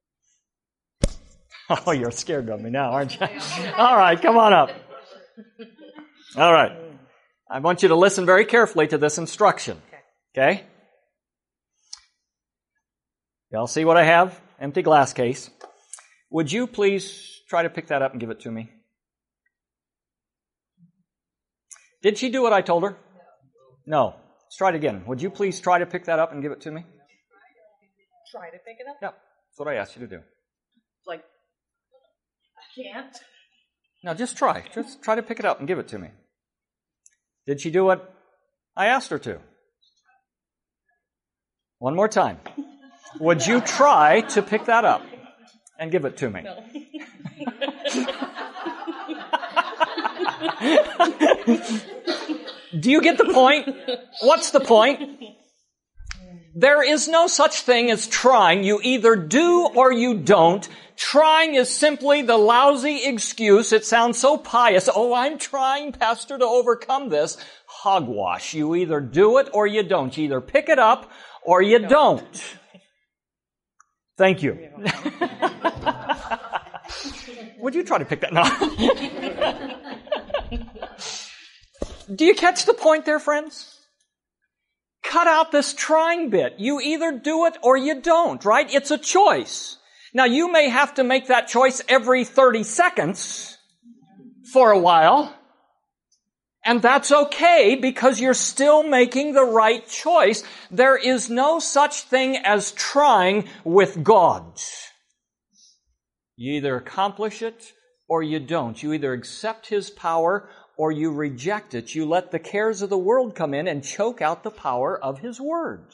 Oh, you're scared of me now, aren't you? All right, come on up. All right. I want you to listen very carefully to this instruction. Okay? Y'all see what I have? Empty glass case. Would you please try to pick that up and give it to me? Did she do what I told her? No. Let's try it again. Would you please try to pick that up and give it to me? Try to pick it up? Yep. That's what I asked you to do. Like, I can't. Now just try. Just try to pick it up and give it to me. Did she do what I asked her to? One more time. Would you try to pick that up and give it to me? No. Do you get the point? What's the point? There is no such thing as trying. You either do or you don't. Trying is simply the lousy excuse. It sounds so pious. Oh, I'm trying, Pastor, to overcome this. Hogwash. You either do it or you don't. You either pick it up or you don't. Thank you. Would you try to pick that up? Do you catch the point there, friends? Cut out this trying bit. You either do it or you don't, right? It's a choice. Now, you may have to make that choice every thirty seconds for a while, and that's okay because you're still making the right choice. There is no such thing as trying with God. You either accomplish it or you don't. You either accept His power or you reject it. You let the cares of the world come in and choke out the power of His Word.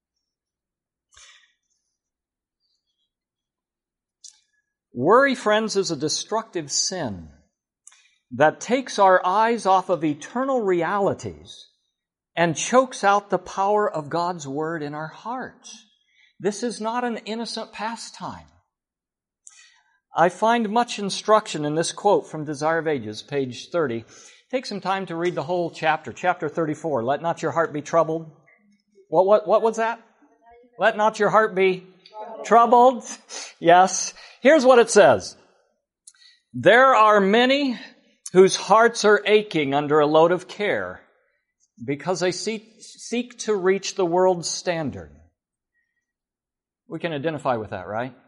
Worry, friends, is a destructive sin that takes our eyes off of eternal realities and chokes out the power of God's Word in our hearts. This is not an innocent pastime. I find much instruction in this quote from Desire of Ages, page thirty. Take some time to read the whole chapter, chapter thirty-four. Let not your heart be troubled. What, what, what was that? Let not your heart be troubled. Yes. Here's what it says. There are many whose hearts are aching under a load of care because they seek, seek to reach the world's standard. We can identify with that, right?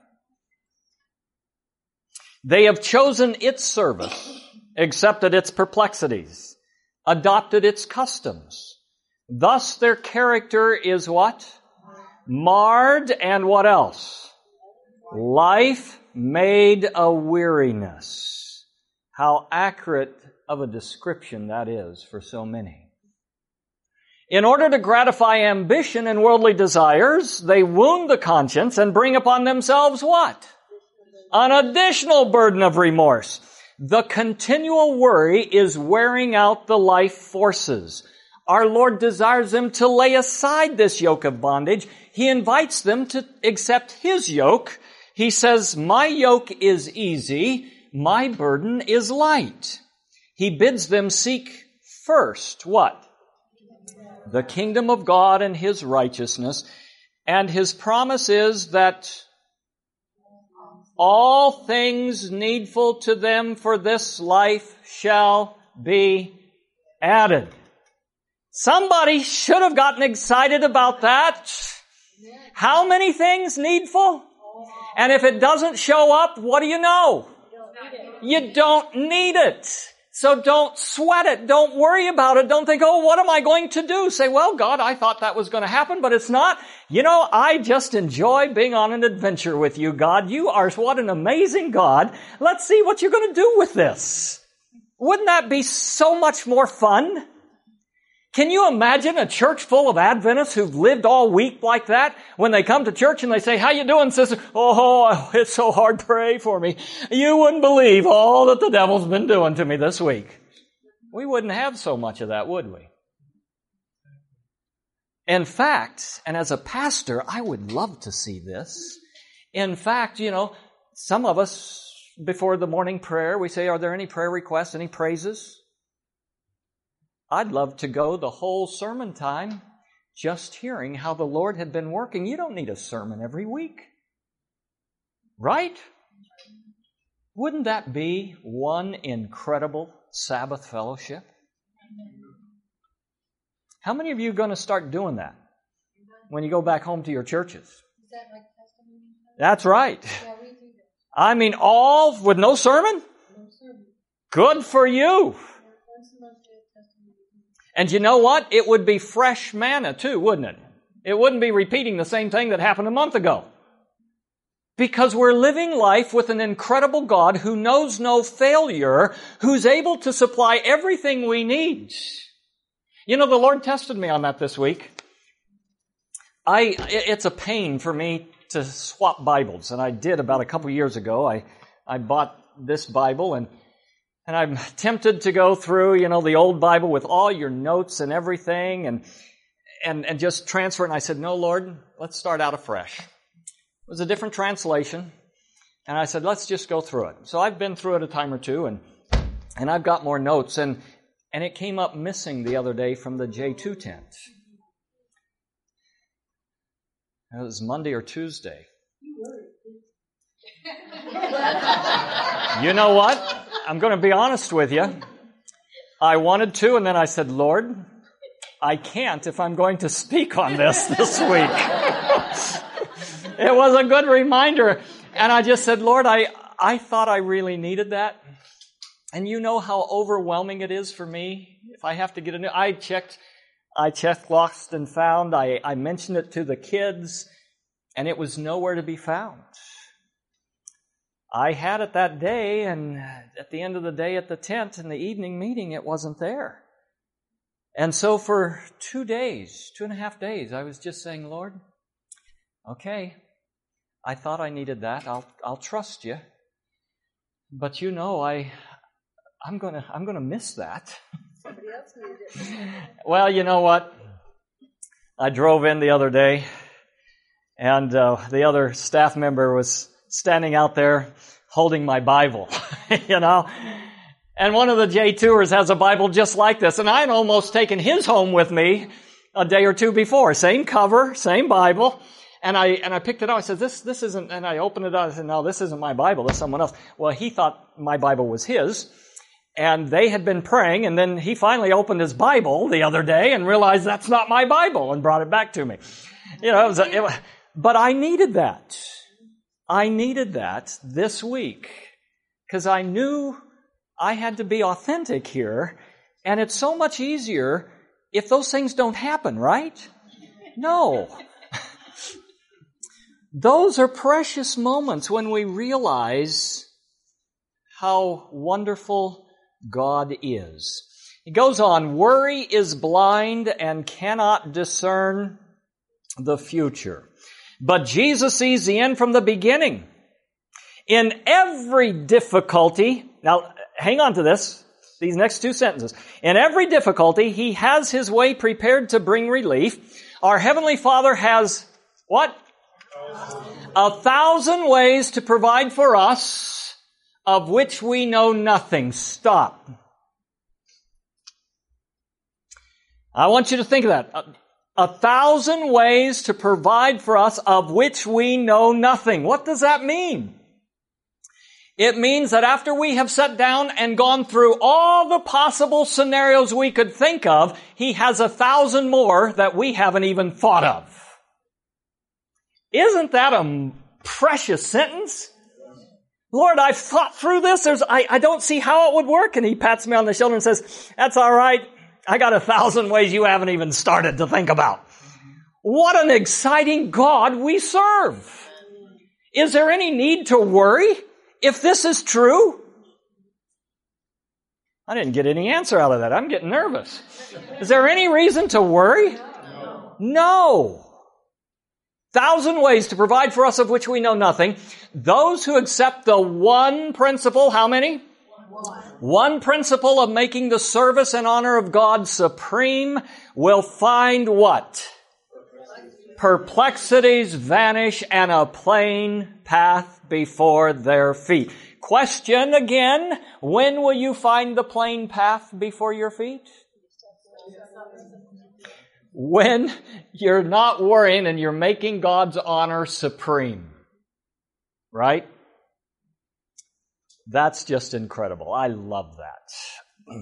They have chosen its service, accepted its perplexities, adopted its customs. Thus their character is what? Marred, and what else? Life made a weariness. How accurate of a description that is for so many. In order to gratify ambition and worldly desires, they wound the conscience and bring upon themselves what? An additional burden of remorse. The continual worry is wearing out the life forces. Our Lord desires them to lay aside this yoke of bondage. He invites them to accept His yoke. He says, my yoke is easy, my burden is light. He bids them seek first what? The kingdom of God and His righteousness. And His promise is that all things needful to them for this life shall be added. Somebody should have gotten excited about that. How many things needful? And if it doesn't show up, what do you know? You don't need it. So don't sweat it. Don't worry about it. Don't think, oh, what am I going to do? Say, well, God, I thought that was going to happen, but it's not. You know, I just enjoy being on an adventure with you, God. You are what an amazing God. Let's see what you're going to do with this. Wouldn't that be so much more fun? Can you imagine a church full of Adventists who've lived all week like that? When they come to church and they say, how you doing, sister? Oh, it's so hard. Pray for me. You wouldn't believe all that the devil's been doing to me this week. We wouldn't have so much of that, would we? In fact, and as a pastor, I would love to see this. In fact, you know, some of us, before the morning prayer, we say, are there any prayer requests, any praises? I'd love to go the whole sermon time just hearing how the Lord had been working. You don't need a sermon every week. Right? Wouldn't that be one incredible Sabbath fellowship? How many of you are going to start doing that when you go back home to your churches? Is that like testimony? That's right. Yeah, we do that. I mean, all with no sermon? No sermon. Good for you. Once a month we have testimony. And you know what? It would be fresh manna too, wouldn't it? It wouldn't be repeating the same thing that happened a month ago. Because we're living life with an incredible God who knows no failure, who's able to supply everything we need. You know, the Lord tested me on that this week. I, it's a pain for me to swap Bibles, and I did about a couple years ago. I, I bought this Bible, and And I'm tempted to go through, you know, the old Bible with all your notes and everything and, and, and just transfer it. And I said, no, Lord, let's start out afresh. It was a different translation. And I said, let's just go through it. So I've been through it a time or two and, and I've got more notes. And, and it came up missing the other day from the J two tent. It was Monday or Tuesday. You know what? I'm going to be honest with you. I wanted to, and then I said, Lord, I can't if I'm going to speak on this this week. It was a good reminder. And I just said, Lord, I, I thought I really needed that. And you know how overwhelming it is for me if I have to get a new... I checked, I checked Lost and Found. I, I mentioned it to the kids, and it was nowhere to be found. I had it that day, and at the end of the day at the tent in the evening meeting, it wasn't there. And so for two days, two and a half days, I was just saying, Lord, okay, I thought I needed that. I'll I'll trust you. But you know, I I'm gonna I'm gonna miss that. Somebody else needed it. Well, you know what? I drove in the other day, and uh, the other staff member was standing out there holding my Bible, you know. And one of the J two-ers has a Bible just like this. And I'd almost taken his home with me a day or two before. Same cover, same Bible. And I and I picked it up. I said, this this isn't, and I opened it up. I said, no, this isn't my Bible. This is someone else. Well, he thought my Bible was his. And they had been praying. And then he finally opened his Bible the other day and realized that's not my Bible and brought it back to me. You know, it was, a, it was but I needed that. I needed that this week because I knew I had to be authentic here, and it's so much easier if those things don't happen, right? No. Those are precious moments when we realize how wonderful God is. He goes on, worry is blind and cannot discern the future. But Jesus sees the end from the beginning. In every difficulty, now hang on to this, these next two sentences. In every difficulty, He has His way prepared to bring relief. Our Heavenly Father has what? A thousand ways to provide for us, of which we know nothing. Stop. I want you to think of that. A, a thousand ways to provide for us, of which we know nothing. What does that mean? It means that after we have sat down and gone through all the possible scenarios we could think of, He has a thousand more that we haven't even thought of. Isn't that a precious sentence? Lord, I've thought through this. There's, I, I don't see how it would work. And He pats me on the shoulder and says, that's all right. I got a thousand ways you haven't even started to think about. What an exciting God we serve. Is there any need to worry if this is true? I didn't get any answer out of that. I'm getting nervous. Is there any reason to worry? No. No. Thousand ways to provide for us of which we know nothing. Those who accept the one principle, how many? One. One principle of making the service and honor of God supreme will find what? Perplexities vanish and a plain path before their feet. Question again, when will you find the plain path before your feet? When you're not worrying and you're making God's honor supreme. Right? That's just incredible. I love that.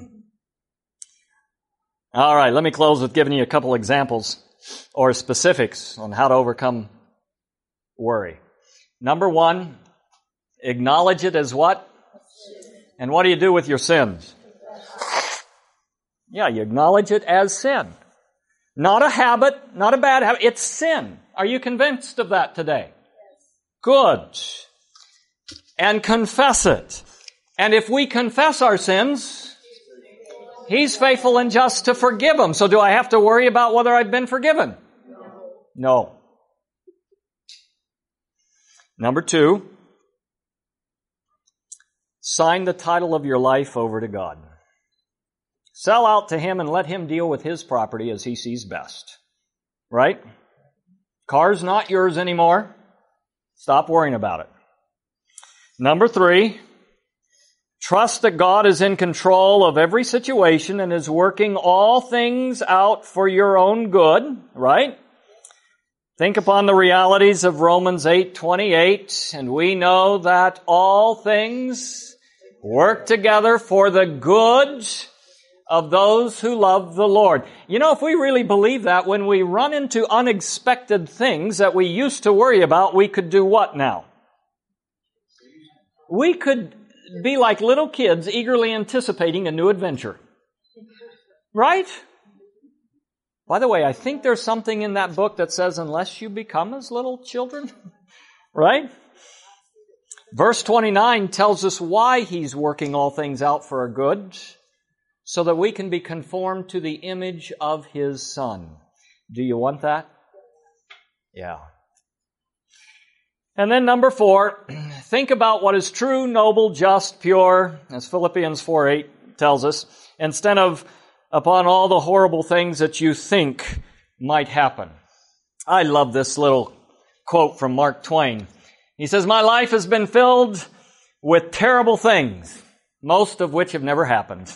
All right, let me close with giving you a couple examples or specifics on how to overcome worry. Number one, acknowledge it as what? And what do you do with your sins? Yeah, you acknowledge it as sin. Not a habit, not a bad habit. It's sin. Are you convinced of that today? Good. And confess it. And if we confess our sins, He's faithful and just to forgive them. So do I have to worry about whether I've been forgiven? No. No. Number two, sign the title of your life over to God. Sell out to Him and let Him deal with His property as He sees best. Right? Car's not yours anymore. Stop worrying about it. Number three, trust that God is in control of every situation and is working all things out for your own good. Right? Think upon the realities of Romans eight twenty-eight, and we know that all things work together for the good of those who love the Lord. You know, if we really believe that, when we run into unexpected things that we used to worry about, we could do what now? We could be like little kids eagerly anticipating a new adventure. Right? By the way, I think there's something in that book that says, unless you become as little children. Right? Verse twenty-nine tells us why He's working all things out for our good, so that we can be conformed to the image of His Son. Do you want that? Yeah. And then number four, think about what is true, noble, just, pure, as Philippians four eight tells us, instead of upon all the horrible things that you think might happen. I love this little quote from Mark Twain. He says, my life has been filled with terrible things, most of which have never happened.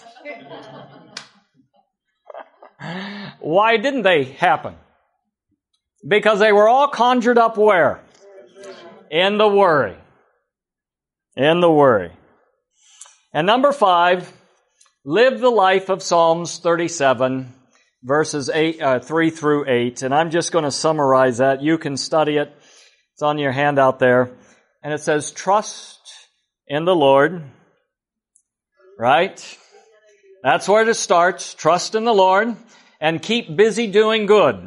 Why didn't they happen? Because they were all conjured up where? In the worry. In the worry. And number five, live the life of Psalms thirty-seven, verses eight, uh, three through eight. And I'm just going to summarize that. You can study it. It's on your handout there. And it says, trust in the Lord. Right? That's where it starts. Trust in the Lord and keep busy doing good.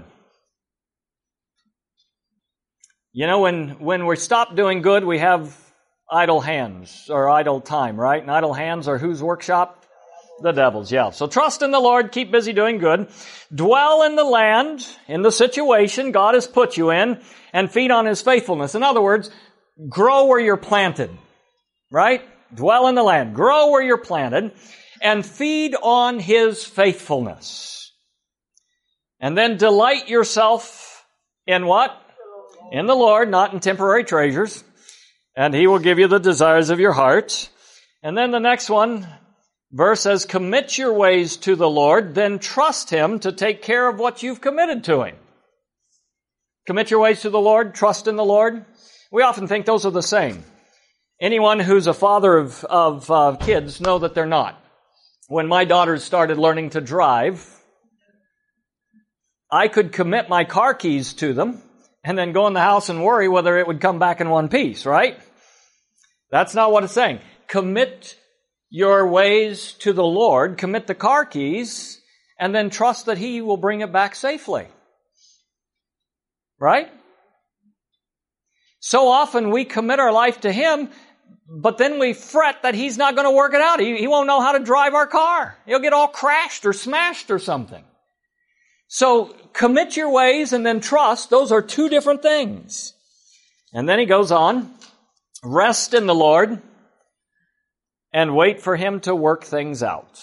You know, when, when we stop doing good, we have idle hands or idle time, right? And idle hands are whose workshop? The devil's, yeah. So trust in the Lord, keep busy doing good. Dwell in the land, in the situation God has put you in, and feed on His faithfulness. In other words, grow where you're planted. Right? Dwell in the land. Grow where you're planted, and feed on His faithfulness. And then delight yourself in what? In the Lord, not in temporary treasures. And He will give you the desires of your heart. And then the next one, verse says, commit your ways to the Lord, then trust Him to take care of what you've committed to Him. Commit your ways to the Lord, trust in the Lord. We often think those are the same. Anyone who's a father of, of uh, kids know that they're not. When my daughters started learning to drive, I could commit my car keys to them and then go in the house and worry whether it would come back in one piece, right? That's not what it's saying. Commit your ways to the Lord, commit the car keys, and then trust that He will bring it back safely. Right? So often we commit our life to Him, but then we fret that He's not going to work it out. He, he won't know how to drive our car. He'll get all crashed or smashed or something. So commit your ways and then trust. Those are two different things. And then he goes on, rest in the Lord and wait for Him to work things out.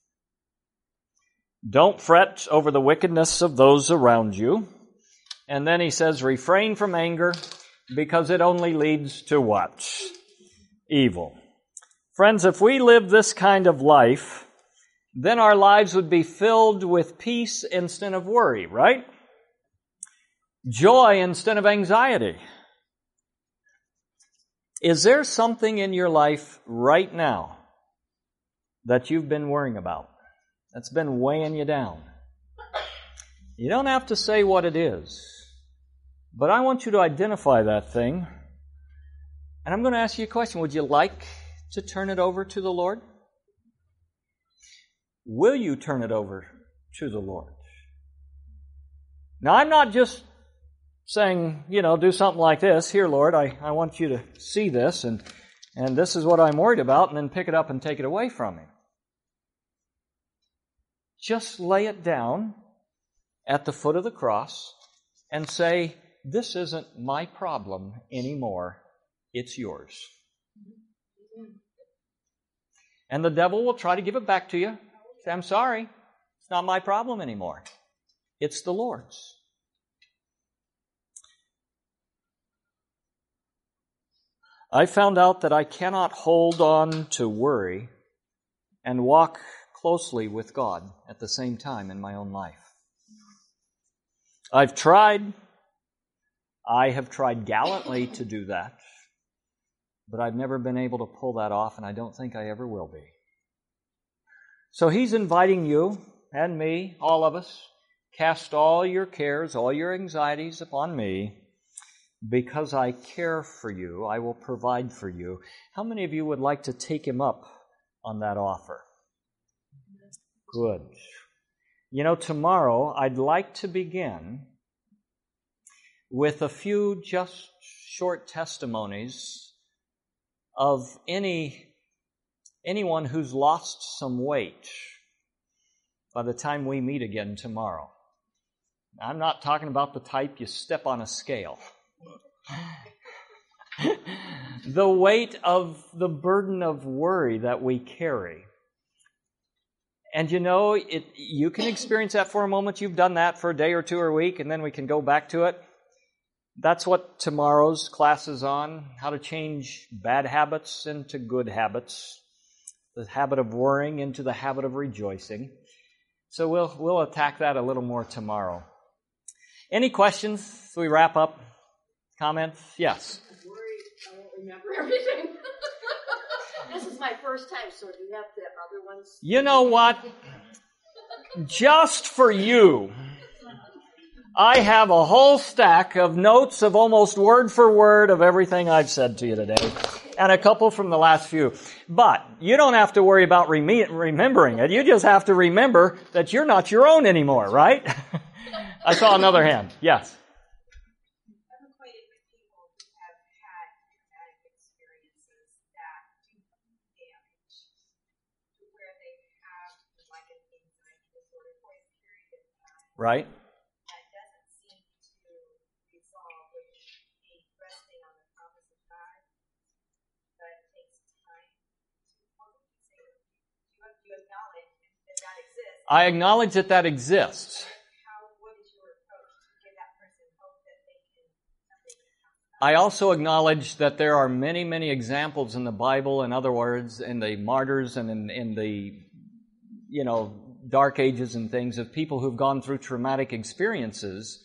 Don't fret over the wickedness of those around you. And then he says, refrain from anger, because it only leads to what? Evil. Friends, if we live this kind of life, then our lives would be filled with peace instead of worry, right? Joy instead of anxiety. Is there something in your life right now that you've been worrying about, that's been weighing you down? You don't have to say what it is, but I want you to identify that thing. And I'm going to ask you a question. Would you like to turn it over to the Lord? Will you turn it over to the Lord? Now, I'm not just saying, you know, do something like this. Here, Lord, I, I want you to see this, and, and this is what I'm worried about, and then pick it up and take it away from me. Just lay it down at the foot of the cross and say, this isn't my problem anymore. It's yours. And the devil will try to give it back to you. Say, I'm sorry. It's not my problem anymore. It's the Lord's. I found out that I cannot hold on to worry and walk closely with God at the same time in my own life. I've tried. I have tried gallantly to do that, but I've never been able to pull that off, and I don't think I ever will be. So He's inviting you and me, all of us, cast all your cares, all your anxieties upon me. Because I care for you, I will provide for you. How many of you would like to take Him up on that offer? Good. You know, tomorrow I'd like to begin with a few just short testimonies of any anyone who's lost some weight by the time we meet again tomorrow. I'm not talking about the type you step on a scale. The weight of the burden of worry that we carry. And you know, it, you can experience that for a moment. You've done that for a day or two or a week, and then we can go back to it. That's what tomorrow's class is on, how to change bad habits into good habits, the habit of worrying into the habit of rejoicing. So we'll we'll attack that a little more tomorrow. Any questions as we wrap up? Comments? Yes. I'm worried I won't remember everything. This is my first time, so do you have the other ones? You know what? Just for you, I have a whole stack of notes of almost word for word of everything I've said to you today, and a couple from the last few. But you don't have to worry about rem- remembering it. You just have to remember that you're not your own anymore, right? I saw another hand. Yes. I'm acquainted with people who have had traumatic experiences that do damage to where they have right? That doesn't seem to resolve with the resting on the promise of God, but it takes time to fully say, you have to acknowledge that that exists. I acknowledge that that exists. How, what is your approach to give that person hope that they can someday become? I also acknowledge that there are many, many examples in the Bible, in other words, in the martyrs and in, in the, you know, dark ages and things, of people who've gone through traumatic experiences,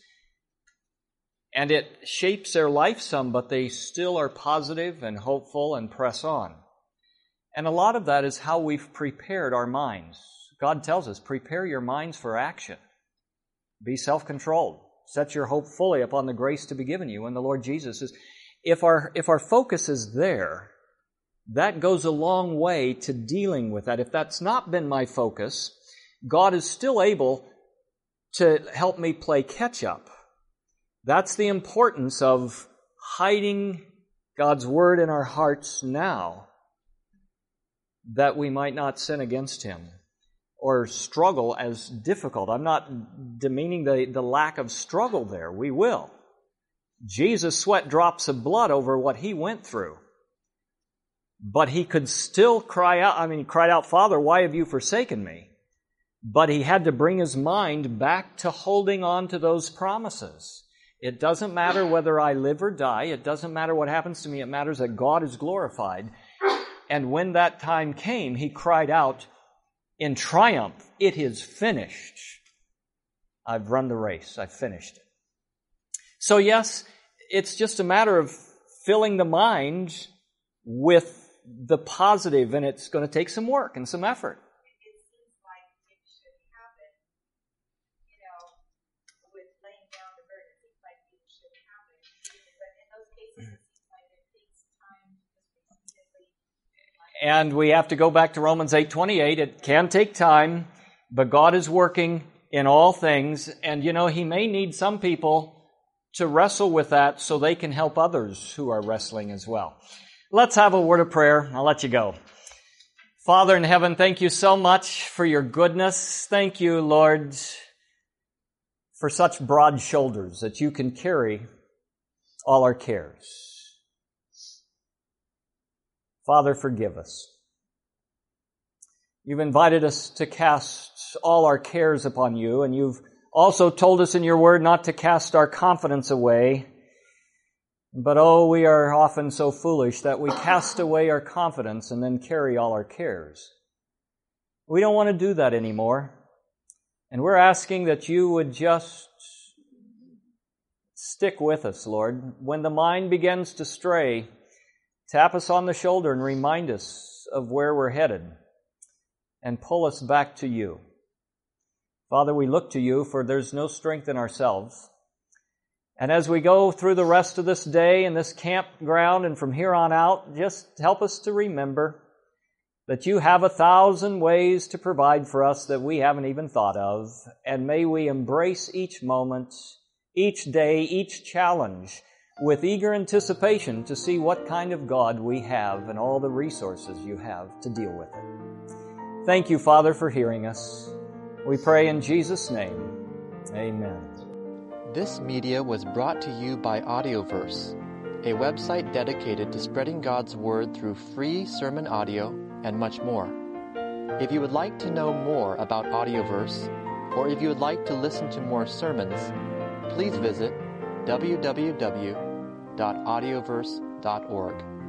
and it shapes their life some, but they still are positive and hopeful and press on. And a lot of that is how we've prepared our minds. God tells us, prepare your minds for action. Be self-controlled. Set your hope fully upon the grace to be given you. And the Lord Jesus is, if our, if our focus is there, that goes a long way to dealing with that. If that's not been my focus, God is still able to help me play catch-up. That's the importance of hiding God's Word in our hearts now, that we might not sin against Him or struggle as difficult. I'm not demeaning the, the lack of struggle there. We will. Jesus sweat drops of blood over what He went through. But He could still cry out, I mean, He cried out, Father, why have you forsaken me? But He had to bring His mind back to holding on to those promises. It doesn't matter whether I live or die. It doesn't matter what happens to me. It matters that God is glorified. And when that time came, He cried out in triumph, it is finished. I've run the race. I've finished it. So yes, it's just a matter of filling the mind with the positive, and it's going to take some work and some effort. It seems like it should happen, you know, with laying down the burden. It seems like it should happen. But in those cases, it seems like it takes time just repeatedly. And we have to go back to Romans eight twenty-eight. It can take time, but God is working in all things. And, you know, He may need some people to wrestle with that so they can help others who are wrestling as well. Let's have a word of prayer. I'll let you go. Father in heaven, thank you so much for your goodness. Thank you, Lord, for such broad shoulders that you can carry all our cares. Father, forgive us. You've invited us to cast all our cares upon you, and you've also told us in your word not to cast our confidence away. But oh, we are often so foolish that we cast away our confidence and then carry all our cares. We don't want to do that anymore. And we're asking that you would just stick with us, Lord. When the mind begins to stray, tap us on the shoulder and remind us of where we're headed and pull us back to you. Father, we look to you, for there's no strength in ourselves. And as we go through the rest of this day in this campground and from here on out, just help us to remember that you have a thousand ways to provide for us that we haven't even thought of. And may we embrace each moment, each day, each challenge with eager anticipation to see what kind of God we have and all the resources you have to deal with it. Thank you, Father, for hearing us. We pray in Jesus' name. Amen. This media was brought to you by Audioverse, a website dedicated to spreading God's Word through free sermon audio and much more. If you would like to know more about Audioverse, or if you would like to listen to more sermons, please visit w w w dot audioverse dot org.